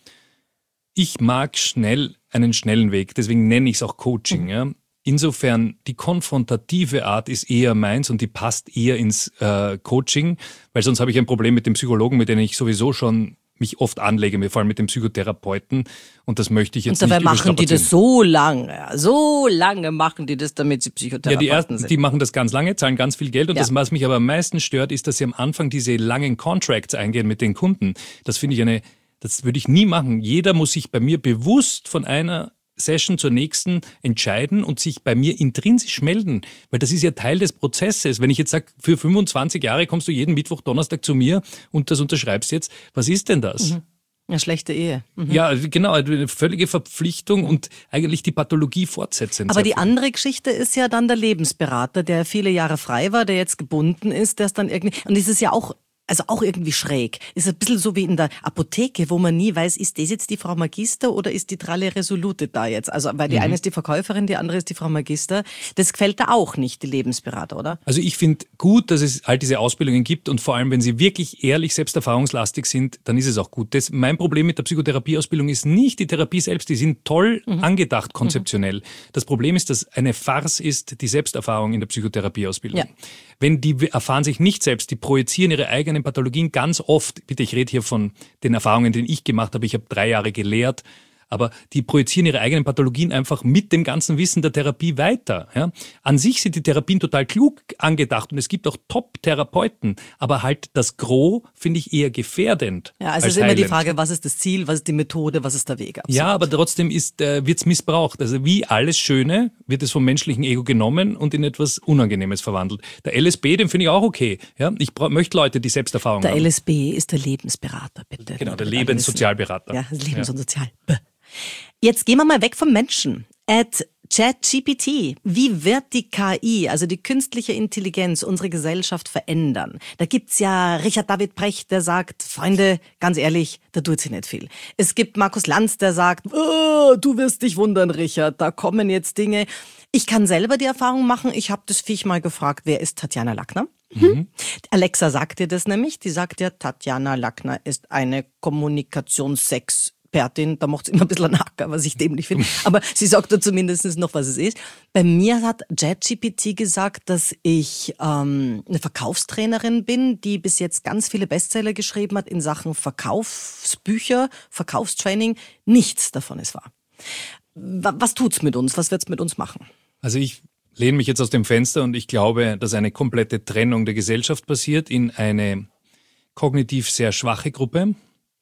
Ich mag schnell einen schnellen Weg, deswegen nenne ich es auch Coaching. Mhm. Ja. Insofern, die konfrontative Art ist eher meins und die passt eher ins äh, Coaching, weil sonst habe ich ein Problem mit dem Psychologen, mit dem ich sowieso schon mich oft anlege, mir vor allem mit dem Psychotherapeuten und das möchte ich jetzt und dabei nicht machen die das so lange, so lange machen die das, damit sie Psychotherapeuten ja, die ersten, sind. Die machen das ganz lange, zahlen ganz viel Geld und ja. das, was mich aber am meisten stört, ist, dass sie am Anfang diese langen Contracts eingehen mit den Kunden. Das finde ich eine, das würde ich nie machen. Jeder muss sich bei mir bewusst von einer Session zur nächsten entscheiden und sich bei mir intrinsisch melden, weil das ist ja Teil des Prozesses. Wenn ich jetzt sage, für fünfundzwanzig Jahre kommst du jeden Mittwoch, Donnerstag zu mir und das unterschreibst jetzt, was ist denn das? Mhm. Eine schlechte Ehe. Mhm. Ja, genau, eine völlige Verpflichtung und eigentlich die Pathologie fortsetzen. Aber die andere Geschichte ist ja dann der Lebensberater, der viele Jahre frei war, der jetzt gebunden ist, der ist dann irgendwie, und das ist ja auch Also auch irgendwie schräg. Ist ein bisschen so wie in der Apotheke, wo man nie weiß, ist das jetzt die Frau Magister oder ist die Tralle Resolute da jetzt? Also, weil die mhm. eine ist die Verkäuferin, die andere ist die Frau Magister. Das gefällt da auch nicht, die Lebensberater, oder? Also ich finde gut, dass es all diese Ausbildungen gibt und vor allem, wenn sie wirklich ehrlich selbsterfahrungslastig sind, dann ist es auch gut. Das, mein Problem mit der Psychotherapieausbildung ist nicht die Therapie selbst, die sind toll mhm. angedacht, konzeptionell. Mhm. Das Problem ist, dass eine Farce ist die Selbsterfahrung in der Psychotherapieausbildung. Ja. Wenn die erfahren sich nicht selbst, die projizieren ihre eigenen Pathologien ganz oft, bitte, ich rede hier von den Erfahrungen, die ich gemacht habe, ich habe drei Jahre gelehrt, aber die projizieren ihre eigenen Pathologien einfach mit dem ganzen Wissen der Therapie weiter. Ja. An sich sind die Therapien total klug angedacht und es gibt auch Top-Therapeuten, aber halt das Gros finde ich eher gefährdend. Ja, also es ist immer die Frage, was ist das Ziel, was ist die Methode, was ist der Weg? Absolut. Ja, aber trotzdem ist, äh, wird es missbraucht. Also wie alles Schöne wird es vom menschlichen Ego genommen und in etwas Unangenehmes verwandelt. Der L S B, den finde ich auch okay. Ja. Ich bra- möchte Leute, die Selbsterfahrung der haben. Der L S B ist der Lebensberater, bitte. Genau, der Lebenssozialberater. Ja, das Lebens- und Sozial. Jetzt gehen wir mal weg vom Menschen. At ChatGPT, wie wird die K I, also die künstliche Intelligenz, unsere Gesellschaft verändern? Da gibt's ja Richard David Precht, der sagt, Freunde, ganz ehrlich, da tut sich nicht viel. Es gibt Markus Lanz, der sagt, oh, du wirst dich wundern, Richard, da kommen jetzt Dinge. Ich kann selber die Erfahrung machen, ich habe das Viech mal gefragt, wer ist Tatjana Lackner? Mhm. Alexa sagt dir das nämlich, die sagt dir, Tatjana Lackner ist eine Kommunikationssex- Expertin, da macht es immer ein bisschen einen Hacker, was ich dämlich finde. Aber sie sagt da zumindest noch, was es ist. Bei mir hat ChatGPT gesagt, dass ich ähm, eine Verkaufstrainerin bin, die bis jetzt ganz viele Bestseller geschrieben hat in Sachen Verkaufsbücher, Verkaufstraining. Nichts davon ist wahr. Was tut's mit uns? Was wird's mit uns machen? Also ich lehne mich jetzt aus dem Fenster und ich glaube, dass eine komplette Trennung der Gesellschaft passiert in eine kognitiv sehr schwache Gruppe,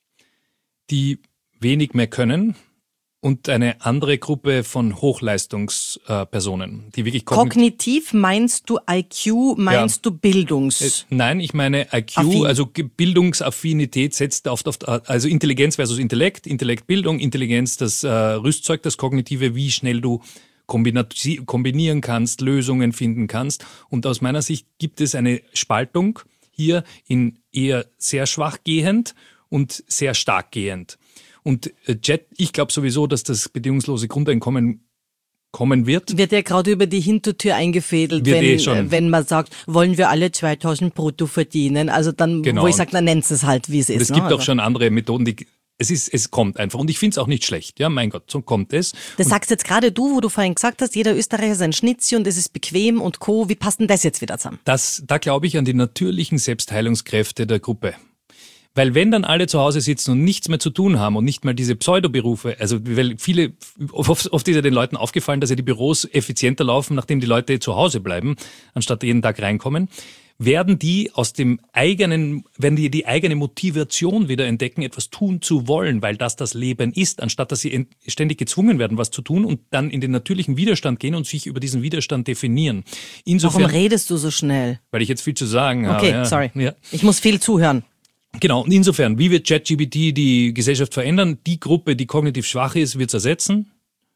die wenig mehr können und eine andere Gruppe von Hochleistungspersonen, die wirklich kognitiv... Kognitiv meinst du I Q, meinst ja. du Bildungs... Äh, nein, ich meine I Q, Affin. Also Bildungsaffinität setzt auf, auf, also Intelligenz versus Intellekt, Intellekt, Bildung, Intelligenz, das äh, Rüstzeug, das Kognitive, wie schnell du kombina- kombinieren kannst, Lösungen finden kannst. Und aus meiner Sicht gibt es eine Spaltung hier in eher sehr schwach gehend und sehr stark gehend. Und Jet, ich glaube sowieso, dass das bedingungslose Grundeinkommen kommen wird. Wird ja gerade über die Hintertür eingefädelt, wenn, eh schon. wenn man sagt, wollen wir alle zweitausend brutto verdienen. Also dann, genau. wo ich sage, dann nennt es halt, wie es ist. Und es ne? gibt also. auch schon andere Methoden, die Es ist, es kommt einfach. Und ich finde es auch nicht schlecht. Ja, mein Gott, so kommt es. Das und sagst jetzt gerade du, wo du vorhin gesagt hast, jeder Österreicher ist ein Schnitzi und es ist bequem und Co. Wie passt denn das jetzt wieder zusammen? Das, da glaube ich an die natürlichen Selbstheilungskräfte der Gruppe. Weil wenn dann alle zu Hause sitzen und nichts mehr zu tun haben und nicht mal diese Pseudoberufe, also weil viele, oft, oft ist ja den Leuten aufgefallen, dass ja die Büros effizienter laufen, nachdem die Leute zu Hause bleiben, anstatt jeden Tag reinkommen, werden die aus dem eigenen, werden die die eigene Motivation wieder entdecken, etwas tun zu wollen, weil das das Leben ist, anstatt dass sie ständig gezwungen werden, was zu tun und dann in den natürlichen Widerstand gehen und sich über diesen Widerstand definieren. Insofern, Warum redest du so schnell? Weil ich jetzt viel zu sagen habe. Okay, ja. sorry. Ja. Ich muss viel zuhören. Genau, und insofern, wie wird ChatGPT die Gesellschaft verändern? Die Gruppe, die kognitiv schwach ist, wird es ersetzen.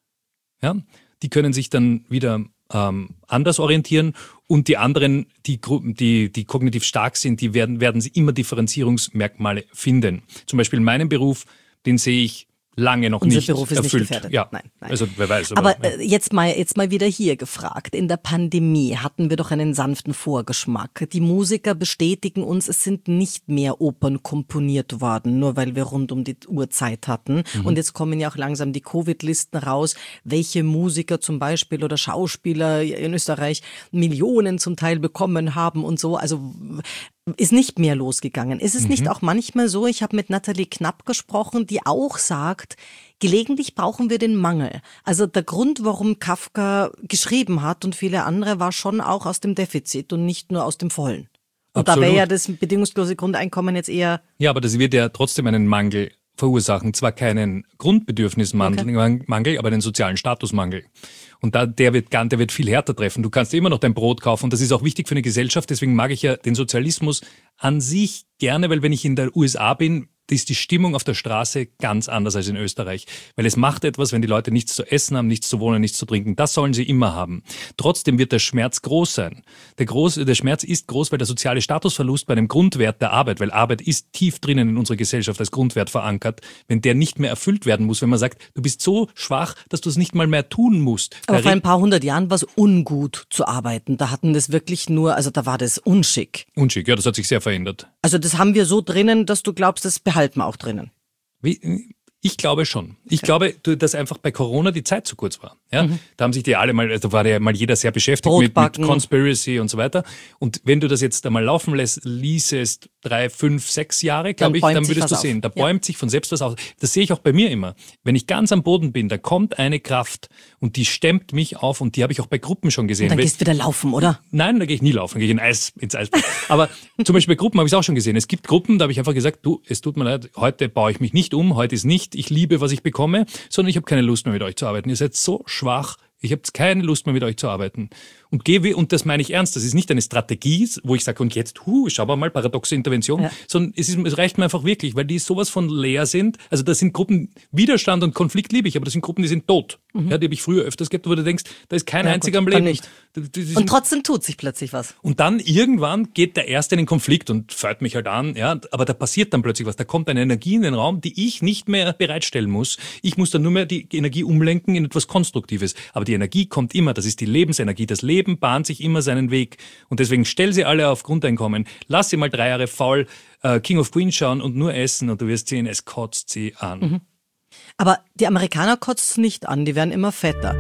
Ja, die können sich dann wieder ähm, anders orientieren und die anderen, die Gruppen, die, die kognitiv stark sind, die werden, werden sie immer Differenzierungsmerkmale finden. Zum Beispiel in meinem Beruf, den sehe ich lange noch Unser nicht Beruf ist erfüllt. nicht gefährdet. Ja, nein, nein. Also wer weiß. Aber, aber äh, jetzt mal jetzt mal wieder hier gefragt. In der Pandemie hatten wir doch einen sanften Vorgeschmack. Die Musiker bestätigen uns, es sind nicht mehr Opern komponiert worden, nur weil wir rund um die Uhr Zeit hatten. Mhm. Und jetzt kommen ja auch langsam die Covid-Listen raus, welche Musiker zum Beispiel oder Schauspieler in Österreich Millionen zum Teil bekommen haben und so. Also ist nicht mehr losgegangen. Ist es mhm. nicht auch manchmal so, ich habe mit Nathalie Knapp gesprochen, die auch sagt, gelegentlich brauchen wir den Mangel. Also der Grund, warum Kafka geschrieben hat und viele andere, war schon auch aus dem Defizit und nicht nur aus dem Vollen. Und Absolut. Da wäre ja das bedingungslose Grundeinkommen jetzt eher... Ja, aber das wird ja trotzdem einen Mangel verursachen. Zwar keinen Grundbedürfnismangel, okay. Mangel, aber einen sozialen Statusmangel. Und da, der wird der wird viel härter treffen. Du kannst immer noch dein Brot kaufen und das ist auch wichtig für eine Gesellschaft. Deswegen mag ich ja den Sozialismus an sich gerne, weil wenn ich in der U S A bin, ist die Stimmung auf der Straße ganz anders als in Österreich. Weil es macht etwas, wenn die Leute nichts zu essen haben, nichts zu wohnen, nichts zu trinken. Das sollen sie immer haben. Trotzdem wird der Schmerz groß sein. Der, groß, der Schmerz ist groß, weil der soziale Statusverlust bei einem Grundwert der Arbeit, weil Arbeit ist tief drinnen in unserer Gesellschaft als Grundwert verankert, wenn der nicht mehr erfüllt werden muss, wenn man sagt, du bist so schwach, dass du es nicht mal mehr tun musst. Aber vor ein paar hundert Jahren war es ungut zu arbeiten. Da hatten das wirklich nur, also da war das unschick. Unschick, ja, das hat sich sehr verändert. Also das haben wir so drinnen, dass du glaubst, das behalten wir auch drinnen. Wie, ich glaube schon. Ich okay. glaube, dass einfach bei Corona die Zeit zu kurz war. Ja? Mhm. Da haben sich die alle mal, da war ja mal jeder sehr beschäftigt mit, mit Conspiracy und so weiter. Und wenn du das jetzt einmal laufen lässt, ließest drei, fünf, sechs Jahre, glaube ich, dann würdest du sehen, da bäumt ja. sich von selbst was aus. Das sehe ich auch bei mir immer. Wenn ich ganz am Boden bin, da kommt eine Kraft und die stemmt mich auf und die habe ich auch bei Gruppen schon gesehen. Und dann gehst du wieder laufen, oder? Nein, da gehe ich nie laufen, da gehe ich in Eis, ins Eisbad. Aber zum Beispiel bei Gruppen habe ich es auch schon gesehen. Es gibt Gruppen, da habe ich einfach gesagt, du, es tut mir leid, heute baue ich mich nicht um, heute ist nicht, ich liebe, was ich bekomme, sondern ich habe keine Lust mehr mit euch zu arbeiten. Ihr seid so schwach, ich habe keine Lust mehr mit euch zu arbeiten. Und gehe, und das meine ich ernst, das ist nicht eine Strategie, wo ich sage, und jetzt, hu, schau mal, paradoxe Intervention, ja. sondern es, ist, es reicht mir einfach wirklich, weil die sowas von leer sind. Also das sind Gruppen, Widerstand und Konflikt liebe ich, aber das sind Gruppen, die sind tot. Mhm. Ja, die habe ich früher öfters gehabt, wo du denkst, da ist kein ja, einziger gut, am Leben. Nicht. Und trotzdem tut sich plötzlich was. Und dann irgendwann geht der Erste in den Konflikt und feuert mich halt an, ja, aber da passiert dann plötzlich was. Da kommt eine Energie in den Raum, die ich nicht mehr bereitstellen muss. Ich muss dann nur mehr die Energie umlenken in etwas Konstruktives. Aber die Energie kommt immer, das ist die Lebensenergie. Das Leben bahnt sich immer seinen Weg. Und deswegen stell sie alle auf Grundeinkommen. Lass sie mal drei Jahre faul äh, King of Queens schauen und nur essen und du wirst sehen, es kotzt sie an. Mhm. Aber die Amerikaner kotzt es nicht an, die werden immer fetter.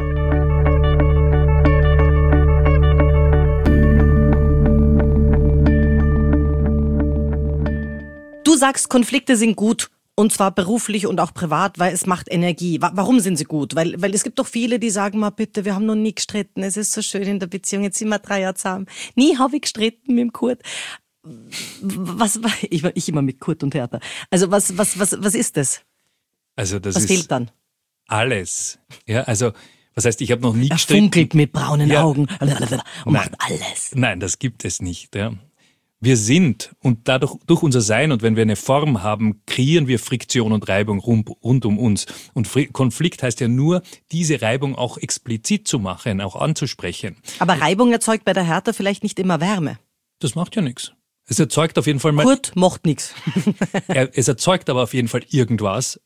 Du sagst, Konflikte sind gut. Und zwar beruflich und auch privat, weil es macht Energie. Warum sind sie gut? Weil, weil es gibt doch viele, die sagen mal, bitte, wir haben noch nie gestritten, es ist so schön in der Beziehung, jetzt sind wir drei Jahre zusammen. Nie habe ich gestritten mit dem Kurt. Was, ich, ich immer mit Kurt und Hertha. Also was, was, was, was ist das? Also das was ist fehlt dann? Alles. Ja, also was heißt, ich habe noch nie er gestritten. Er funkelt mit braunen ja. Augen und Nein. macht alles. Nein, das gibt es nicht, ja. Wir sind und dadurch durch unser Sein und wenn wir eine Form haben, kreieren wir Friktion und Reibung rund, rund um uns. Und Fri- Konflikt heißt ja nur, diese Reibung auch explizit zu machen, auch anzusprechen. Aber Reibung erzeugt bei der Hertha vielleicht nicht immer Wärme. Das macht ja nichts. Es erzeugt auf jeden Fall mal... Kurt macht nichts. Es erzeugt aber auf jeden Fall irgendwas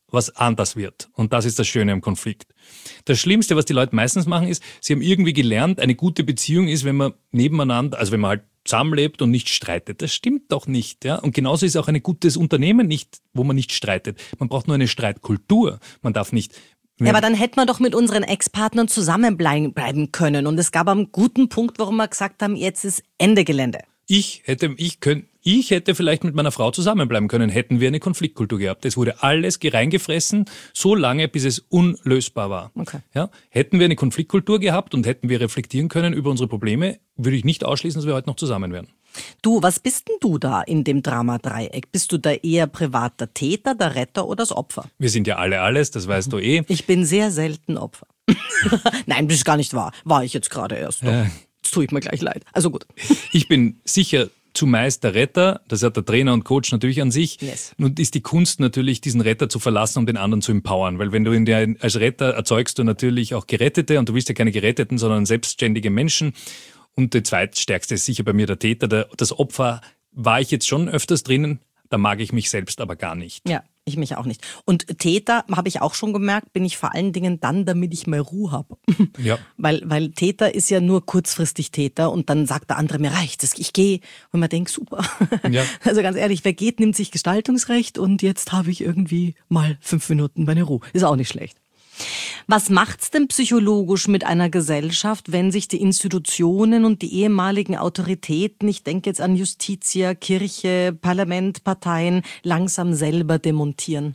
was anders wird. Und das ist das Schöne am Konflikt. Das Schlimmste, was die Leute meistens machen, ist, sie haben irgendwie gelernt, eine gute Beziehung ist, wenn man nebeneinander, also wenn man halt zusammenlebt und nicht streitet. Das stimmt doch nicht. Ja? Und genauso ist auch ein gutes Unternehmen nicht, wo man nicht streitet. Man braucht nur eine Streitkultur. Man darf nicht... Ja, aber dann hätten wir doch mit unseren Ex-Partnern zusammenbleiben können. Und es gab einen guten Punkt, warum wir gesagt haben, jetzt ist Ende Gelände. Ich hätte, ich könnt, ich hätte vielleicht mit meiner Frau zusammenbleiben können, hätten wir eine Konfliktkultur gehabt. Es wurde alles reingefressen, so lange, bis es unlösbar war. Okay. Ja, hätten wir eine Konfliktkultur gehabt und hätten wir reflektieren können über unsere Probleme, würde ich nicht ausschließen, dass wir heute noch zusammen wären. Du, was bist denn du da in dem Drama-Dreieck? Bist du da eher privat der Täter, der Retter oder das Opfer? Wir sind ja alle alles, das weißt du eh. Ich bin sehr selten Opfer. Nein, das ist gar nicht wahr. War ich jetzt gerade erst. Doch. Äh. Jetzt tue ich mir gleich leid. Also gut. Ich bin sicher zumeist der Retter, das hat der Trainer und Coach natürlich an sich. Yes. Nun ist die Kunst natürlich, diesen Retter zu verlassen, um den anderen zu empowern. Weil wenn du in der, als Retter erzeugst du natürlich auch Gerettete und du willst ja keine Geretteten, sondern selbstständige Menschen. Und der zweitstärkste ist sicher bei mir der Täter. Der, das Opfer war ich jetzt schon öfters drinnen, da mag ich mich selbst aber gar nicht. Ja, ich mich auch nicht. Und Täter, habe ich auch schon gemerkt, bin ich vor allen Dingen dann, damit ich mehr Ruhe habe. Ja. Weil, weil Täter ist ja nur kurzfristig Täter und dann sagt der andere, mir reicht es, ich gehe. Und man denkt, super. Ja. Also ganz ehrlich, wer geht, nimmt sich Gestaltungsrecht und jetzt habe ich irgendwie mal fünf Minuten meine Ruhe. Ist auch nicht schlecht. Was macht's denn psychologisch mit einer Gesellschaft, wenn sich die Institutionen und die ehemaligen Autoritäten, ich denke jetzt an Justitia, Kirche, Parlament, Parteien, langsam selber demontieren?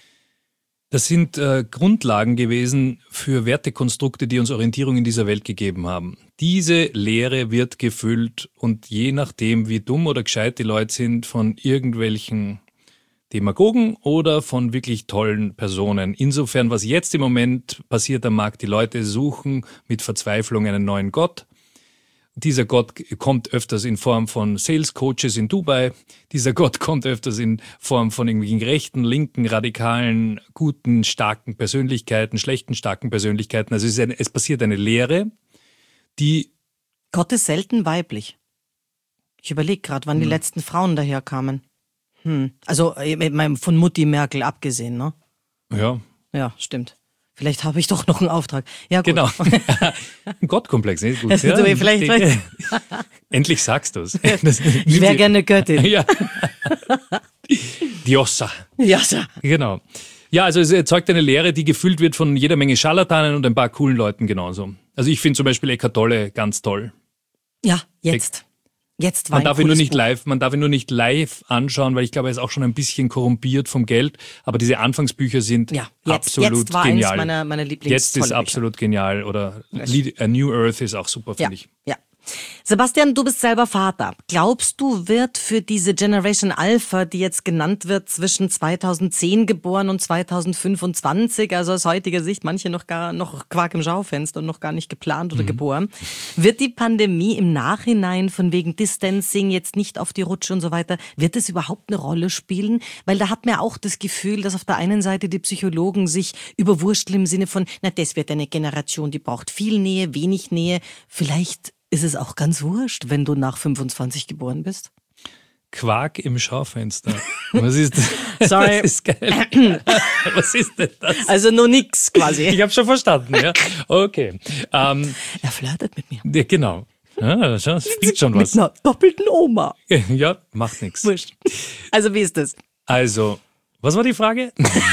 Das sind äh, Grundlagen gewesen für Wertekonstrukte, die uns Orientierung in dieser Welt gegeben haben. Diese Leere wird gefüllt und je nachdem, wie dumm oder gescheit die Leute sind, von irgendwelchen Demagogen oder von wirklich tollen Personen. Insofern, was jetzt im Moment passiert am Markt, die Leute suchen mit Verzweiflung einen neuen Gott. Dieser Gott kommt öfters in Form von Sales Coaches in Dubai. Dieser Gott kommt öfters in Form von irgendwelchen rechten, linken, radikalen, guten, starken Persönlichkeiten, schlechten, starken Persönlichkeiten. Also es, ist eine, es passiert eine Lehre, die... Gott ist selten weiblich. Ich überlege gerade, wann hm. die letzten Frauen daherkamen. Hm. Also von Mutti Merkel abgesehen, ne? Ja. Ja, stimmt. Vielleicht habe ich doch noch einen Auftrag. Ja, gut. Genau. Ein Gottkomplex, ne? Gut. Also, Ja. du, vielleicht, vielleicht. Endlich sagst du es. Ich wäre gerne Göttin. Ja. Diosa. Diosa. Genau. Ja, also es erzeugt eine Lehre, die gefüllt wird von jeder Menge Scharlatanen und ein paar coolen Leuten genauso. Also ich finde zum Beispiel Eckhart Tolle ganz toll. Ja, jetzt. Jetzt war man ein darf ihn nur nicht Buch. live, man darf ihn nur nicht live anschauen, weil ich glaube, er ist auch schon ein bisschen korrumpiert vom Geld. Aber diese Anfangsbücher sind ja, jetzt, absolut jetzt war genial. Eins meiner, meiner Lieblings- Jetzt ist absolut genial. Oder A New Earth ist auch super, finde ja, ich. Ja. Sebastian, du bist selber Vater. Glaubst du, wird für diese Generation Alpha, die jetzt genannt wird, zwischen zweitausendzehn geboren und zweitausendfünfundzwanzig, also aus heutiger Sicht manche noch gar noch Quark im Schaufenster und noch gar nicht geplant oder mhm. geboren, wird die Pandemie im Nachhinein von wegen Distancing jetzt nicht auf die Rutsche und so weiter, wird es überhaupt eine Rolle spielen? Weil da hat man auch das Gefühl, dass auf der einen Seite die Psychologen sich überwursteln im Sinne von, na, das wird eine Generation, die braucht viel Nähe, wenig Nähe. Vielleicht ist es auch ganz wurscht, wenn du nach fünfundzwanzig geboren bist? Quark im Schaufenster. Was ist das? Sorry. Das ist geil. Was ist denn das? Also nur nix quasi. Ich habe schon verstanden, ja. Okay. Ähm, er flirtet mit mir. Ja, genau. Ja, das klingt schon was. Mit einer doppelten Oma. Ja, macht nichts. Wurscht. Also wie ist das? Also, was war die Frage?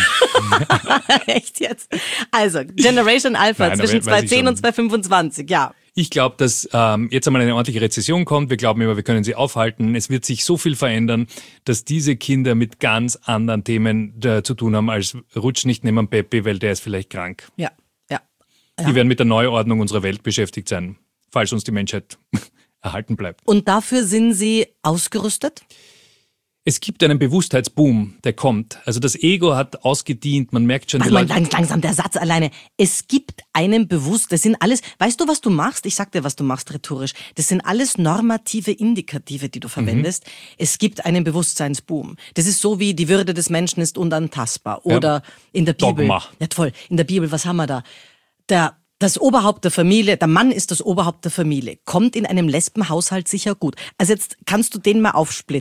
Echt jetzt? Also, Generation Alpha Nein, zwischen zweitausendzehn und zweitausendfünfundzwanzig, ja. Ich glaube, dass ähm, jetzt einmal eine ordentliche Rezession kommt. Wir glauben immer, wir können sie aufhalten. Es wird sich so viel verändern, dass diese Kinder mit ganz anderen Themen äh, zu tun haben, als rutsch nicht neben dem Peppi, weil der ist vielleicht krank. Ja, ja. Die ja. werden mit der Neuordnung unserer Welt beschäftigt sein, falls uns die Menschheit erhalten bleibt. Und dafür sind sie ausgerüstet? Es gibt einen Bewusstheitsboom, der kommt. Also das Ego hat ausgedient, man merkt schon... Mach mal lang, langsam, der Satz alleine. Es gibt einen Bewusst, das sind alles... Weißt du, was du machst? Ich sag dir, was du machst rhetorisch. Das sind alles normative Indikative, die du verwendest. Mhm. Es gibt einen Bewusstseinsboom. Das ist so wie die Würde des Menschen ist unantastbar. Oder ja. in der Bibel... Dogma. Ja, toll. In der Bibel, was haben wir da? Der... Das Oberhaupt der Familie, der Mann ist das Oberhaupt der Familie, kommt in einem Lesbenhaushalt sicher gut. Also jetzt kannst du den mal aufsplitten.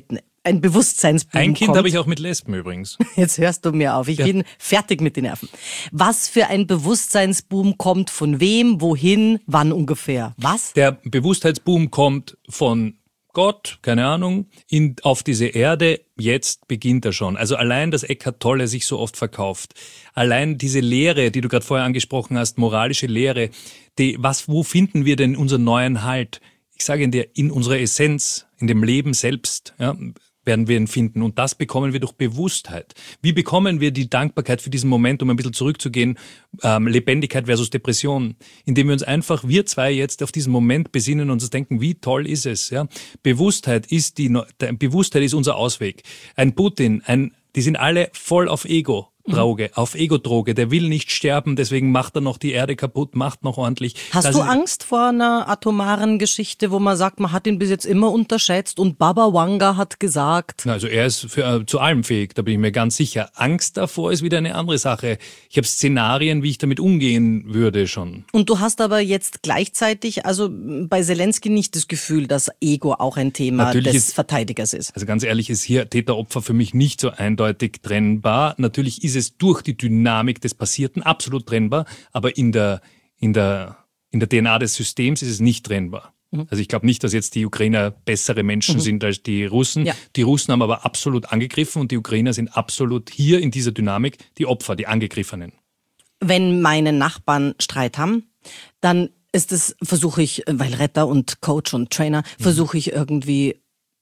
ein Bewusstseinsboom Ein Kind kommt. habe ich auch mit Lesben übrigens. Jetzt hörst du mir auf, ich Ja. bin fertig mit den Nerven. Was für ein Bewusstseinsboom kommt von wem, wohin, wann ungefähr? Was? Der Bewusstheitsboom kommt von Gott, keine Ahnung, in, auf diese Erde, jetzt beginnt er schon. Also allein, dass Eckhart Tolle sich so oft verkauft, allein diese Lehre, die du gerade vorher angesprochen hast, moralische Lehre, die, was, wo finden wir denn unseren neuen Halt? Ich sage dir, in unserer Essenz, in dem Leben selbst, ja, werden wir ihn finden. Und das bekommen wir durch Bewusstheit. Wie bekommen wir die Dankbarkeit für diesen Moment, um ein bisschen zurückzugehen, ähm, Lebendigkeit versus Depression? Indem wir uns einfach, wir zwei jetzt auf diesen Moment besinnen und uns denken, wie toll ist es? Ja? Bewusstheit ist die, Bewusstheit ist unser Ausweg. Ein Putin, ein, die sind alle voll auf Ego. Droge, auf Ego-Droge, der will nicht sterben, deswegen macht er noch die Erde kaputt, macht noch ordentlich. Hast Das du ist- Angst vor einer atomaren Geschichte, wo man sagt, man hat ihn bis jetzt immer unterschätzt und Baba Wanga hat gesagt, Na, Also er ist für, äh, zu allem fähig, da bin ich mir ganz sicher. Angst davor ist wieder eine andere Sache. Ich habe Szenarien, wie ich damit umgehen würde schon. und du hast aber jetzt gleichzeitig, also bei Zelensky nicht das Gefühl, dass Ego auch ein Thema Natürlich des ist- Verteidigers ist. Also ganz ehrlich ist hier Täter-Opfer für mich nicht so eindeutig trennbar. Natürlich ist es durch die Dynamik des Passierten absolut trennbar, aber in der, in der, in der D N A des Systems ist es nicht trennbar. Also ich glaube nicht, dass jetzt die Ukrainer bessere Menschen sind als die Russen. Ja. Die Russen haben aber absolut angegriffen und die Ukrainer sind absolut hier in dieser Dynamik die Opfer, die Angegriffenen. Wenn meine Nachbarn Streit haben, dann ist es, versuche ich, weil Retter und Coach und Trainer, versuche ich irgendwie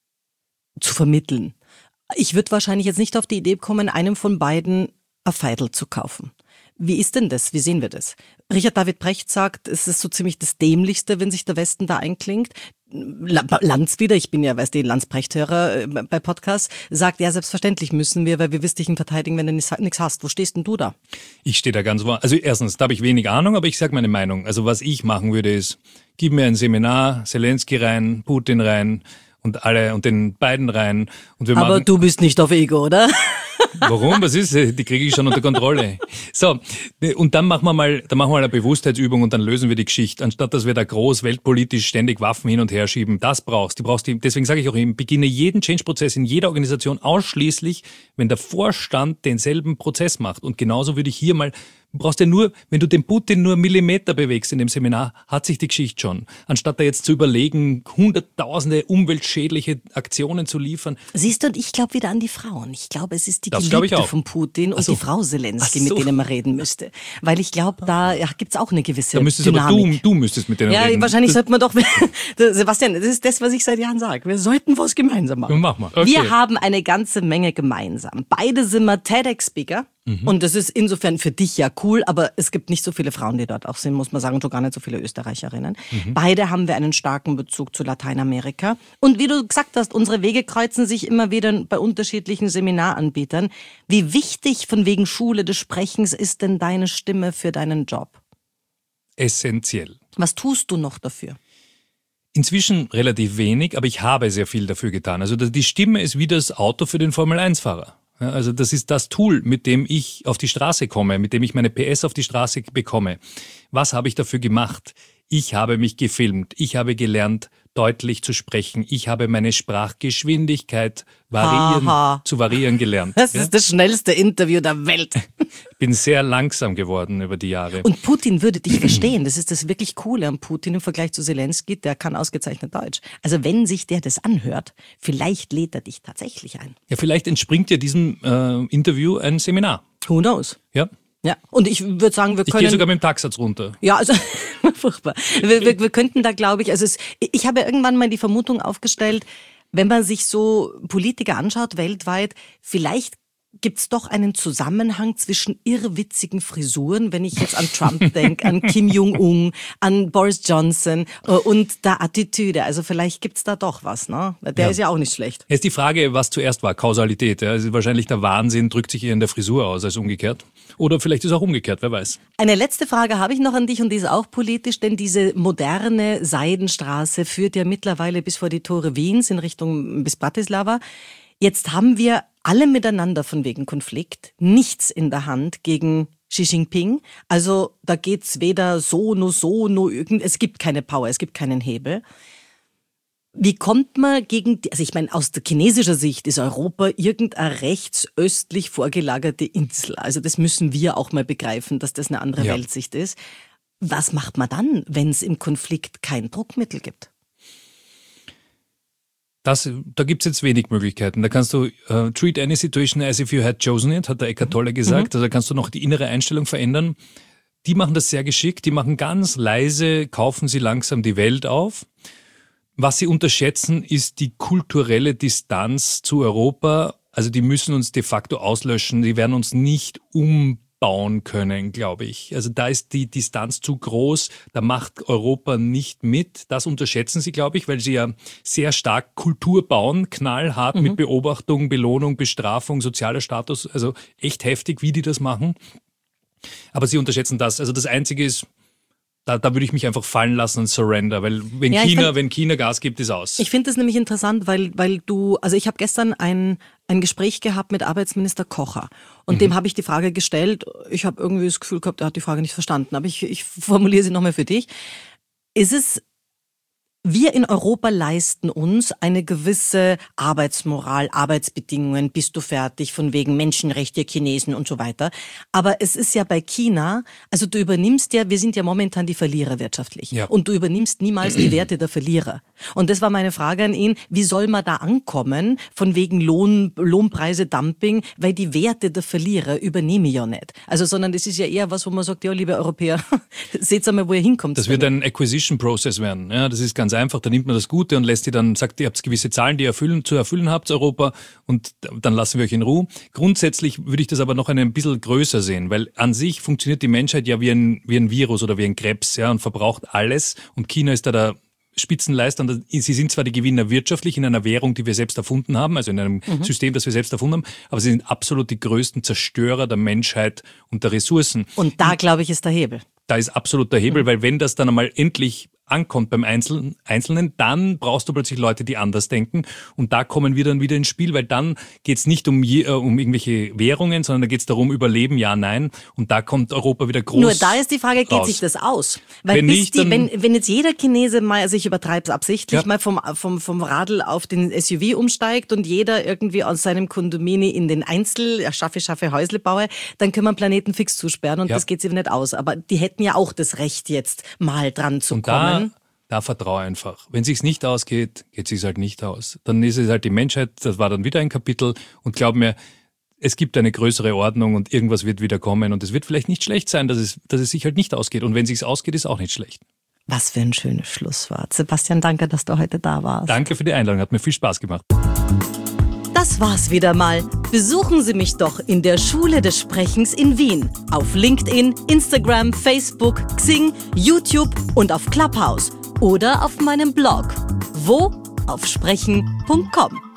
zu vermitteln. Ich würde wahrscheinlich jetzt nicht auf die Idee kommen, einem von beiden ein Feidel zu kaufen. Wie ist denn das? Wie sehen wir das? Richard David Precht sagt, es ist so ziemlich das Dämlichste, wenn sich der Westen da einklingt. La- Lanz wieder, ich bin ja, weißt du, Lanz-Precht-Hörer äh, bei Podcasts, sagt, ja, selbstverständlich müssen wir, weil wir Wisslichen verteidigen, wenn du nichts hast. Wo stehst denn du da? Ich stehe da ganz woanders. Also erstens, da habe ich wenig Ahnung, aber ich sage meine Meinung. Also was ich machen würde ist, gib mir ein Seminar, Zelensky rein, Putin rein und alle und den beiden rein. Und wir Aber machen, du bist nicht auf Ego, oder? warum? Was ist? Die kriege ich schon unter Kontrolle. So, und dann machen wir mal, dann machen wir mal eine Bewusstheitsübung und dann lösen wir die Geschichte, anstatt dass wir da groß weltpolitisch ständig Waffen hin und her schieben. Das brauchst du. brauchst die, deswegen sage ich auch, ich beginne jeden Change-Prozess in jeder Organisation ausschließlich, wenn der Vorstand denselben Prozess macht. Und genauso würde ich hier mal, du brauchst ja nur, wenn du den Putin nur Millimeter bewegst in dem Seminar, hat sich die Geschichte schon. Anstatt da jetzt zu überlegen, hunderttausende umweltschädliche Aktionen zu liefern. Siehst du, und ich glaube wieder an die Frauen. Ich glaube, es ist die Das glaub ich Geliebte auch. von Putin und Ach so. die Frau Zelensky, Ach so. mit denen man reden müsste. Weil ich glaube, da ja, gibt's auch eine gewisse Da müsstest Dynamik. aber du, du müsstest mit denen ja, reden. wahrscheinlich Das- sollte man doch, Sebastian, das ist das, was ich seit Jahren sage. Wir sollten was gemeinsam machen. Ja, mach mal. Okay. Wir haben eine ganze Menge gemeinsam. Beide sind wir TEDx-Speaker. Mhm. Und das ist insofern für dich ja cool, aber es gibt nicht so viele Frauen, die dort auch sind, muss man sagen, und schon gar nicht so viele Österreicherinnen. Mhm. Beide haben wir einen starken Bezug zu Lateinamerika. Und wie du gesagt hast, unsere Wege kreuzen sich immer wieder bei unterschiedlichen Seminaranbietern. Wie wichtig von wegen Schule des Sprechens ist denn deine Stimme für deinen Job? Essentiell. Was tust du noch dafür? Inzwischen relativ wenig, aber ich habe sehr viel dafür getan. Also die Stimme ist wie das Auto für den Formel eins Fahrer. Ja, also das ist das Tool, mit dem ich auf die Straße komme, mit dem ich meine P S auf die Straße bekomme. Was habe ich dafür gemacht? Ich habe mich gefilmt. Ich habe gelernt, deutlich zu sprechen. Ich habe meine Sprachgeschwindigkeit variieren, Haha. zu variieren gelernt. Das Ja? ist das schnellste Interview der Welt. Ich bin sehr langsam geworden über die Jahre. Und Putin würde dich verstehen. Das ist das wirklich Coole an Putin im Vergleich zu Zelensky. Der kann ausgezeichnet Deutsch. Also wenn sich der das anhört, vielleicht lädt er dich tatsächlich ein. Ja, vielleicht entspringt ja diesem äh, Interview ein Seminar. Who knows? Ja. Ja. Und ich würde sagen, wir Ich können... gehe sogar mit dem Tagsatz runter. Ja, also furchtbar. Wir, wir, wir könnten da, glaube ich, also es, ich habe ja irgendwann mal die Vermutung aufgestellt, wenn man sich so Politiker anschaut weltweit, vielleicht gibt's doch einen Zusammenhang zwischen irrwitzigen Frisuren, wenn ich jetzt an Trump denke, an Kim Jong-un, an Boris Johnson äh, und der Attitüde. Also vielleicht gibt's da doch was, ne? Der Ja. ist ja auch nicht schlecht. Jetzt die Frage, was zuerst war, Kausalität. Ja? Also wahrscheinlich der Wahnsinn drückt sich eher in der Frisur aus als umgekehrt. Oder vielleicht ist es auch umgekehrt, wer weiß. Eine letzte Frage habe ich noch an dich und die ist auch politisch, denn diese moderne Seidenstraße führt ja mittlerweile bis vor die Tore Wiens in Richtung bis Bratislava. Jetzt haben wir alle miteinander von wegen Konflikt nichts in der Hand gegen Xi Jinping. Also da geht's weder so, no so, no irgend. Es gibt keine Power, es gibt keinen Hebel. Wie kommt man gegen, die, also ich meine, aus der chinesischen Sicht ist Europa irgendeine rechtsöstlich vorgelagerte Insel. Also das müssen wir auch mal begreifen, dass das eine andere ja. Weltsicht ist. Was macht man dann, wenn es im Konflikt kein Druckmittel gibt? Das, da gibt's jetzt wenig Möglichkeiten. Da kannst du uh, treat any situation as if you had chosen it, hat der Eckhart Tolle gesagt. Mhm. Also da kannst du noch die innere Einstellung verändern. Die machen das sehr geschickt. Die machen ganz leise, kaufen sie langsam die Welt auf. Was sie unterschätzen, ist die kulturelle Distanz zu Europa. Also die müssen uns de facto auslöschen. Die werden uns nicht umbauen können, glaube ich. Also da ist die Distanz zu groß. Da macht Europa nicht mit. Das unterschätzen sie, glaube ich, weil sie ja sehr stark Kultur bauen, knallhart mhm. mit Beobachtung, Belohnung, Bestrafung, sozialer Status. Also echt heftig, wie die das machen. Aber sie unterschätzen das. Also das Einzige ist, Da, da würde ich mich einfach fallen lassen und surrender, weil wenn ja, China, find, wenn China Gas gibt, ist aus. Ich finde das nämlich interessant, weil, weil du, also ich habe gestern ein, ein Gespräch gehabt mit Arbeitsminister Kocher und mhm. dem habe ich die Frage gestellt, ich habe irgendwie das Gefühl gehabt, er hat die Frage nicht verstanden, aber ich, ich formuliere sie nochmal für dich. Ist es, wir in Europa leisten uns eine gewisse Arbeitsmoral, Arbeitsbedingungen, bist du fertig, von wegen Menschenrechte, Chinesen und so weiter. Aber es ist ja bei China, also du übernimmst ja, wir sind ja momentan die Verlierer wirtschaftlich. Ja. Und du übernimmst niemals die Werte der Verlierer. Und das war meine Frage an ihn, wie soll man da ankommen, von wegen Lohn, Lohnpreise, Dumping, weil die Werte der Verlierer übernehme ich ja nicht. Also, sondern das ist ja eher was, wo man sagt, ja, liebe Europäer, seht einmal, wo ihr hinkommt. Das wird ein Acquisition Process werden. Ja, das ist ganz einfach, da nimmt man das Gute und lässt die dann, sagt, ihr habt gewisse Zahlen, die ihr erfüllen, zu erfüllen habt, Europa, und dann lassen wir euch in Ruhe. Grundsätzlich würde ich das aber noch ein bisschen größer sehen, weil an sich funktioniert die Menschheit ja wie ein, wie ein Virus oder wie ein Krebs, ja, und verbraucht alles, und China ist da der Spitzenleister, und sie sind zwar die Gewinner wirtschaftlich in einer Währung, die wir selbst erfunden haben, also in einem mhm. System, das wir selbst erfunden haben, aber sie sind absolut die größten Zerstörer der Menschheit und der Ressourcen. Und da, glaube ich, ist der Hebel. Da ist absolut der Hebel, mhm. weil wenn das dann einmal endlich ankommt beim Einzelnen, Einzelnen, dann brauchst du plötzlich Leute, die anders denken, und da kommen wir dann wieder ins Spiel, weil dann geht's nicht um, je, äh, um irgendwelche Währungen, sondern da geht's darum, Überleben, ja, nein, und da kommt Europa wieder groß. Nur da ist die Frage, raus. Geht sich das aus? Weil wenn, bis nicht, die, wenn, wenn jetzt jeder Chinese mal, also ich übertreibe es absichtlich, ja. mal vom, vom, vom Radl auf den S U V umsteigt und jeder irgendwie aus seinem Kondomini in den Einzel, ja, schaffe, schaffe, Häusle baue, dann können wir einen Planeten fix zusperren, und ja. das geht sich nicht aus. Aber die hätten ja auch das Recht, jetzt mal dran zu und kommen. Da Da vertraue einfach. Wenn es sich nicht ausgeht, geht es sich halt nicht aus. Dann ist es halt die Menschheit, das war dann wieder ein Kapitel, und glaub mir, es gibt eine größere Ordnung und irgendwas wird wieder kommen, und es wird vielleicht nicht schlecht sein, dass es, dass es sich halt nicht ausgeht. Und wenn es sich ausgeht, ist auch nicht schlecht. Was für ein schönes Schlusswort. Sebastian, danke, dass du heute da warst. Danke für die Einladung, hat mir viel Spaß gemacht. Das war's wieder mal. Besuchen Sie mich doch in der Schule des Sprechens in Wien. Auf LinkedIn, Instagram, Facebook, Xing, YouTube und auf Clubhouse. Oder auf meinem Blog. Wo? Auf sprechen punkt com.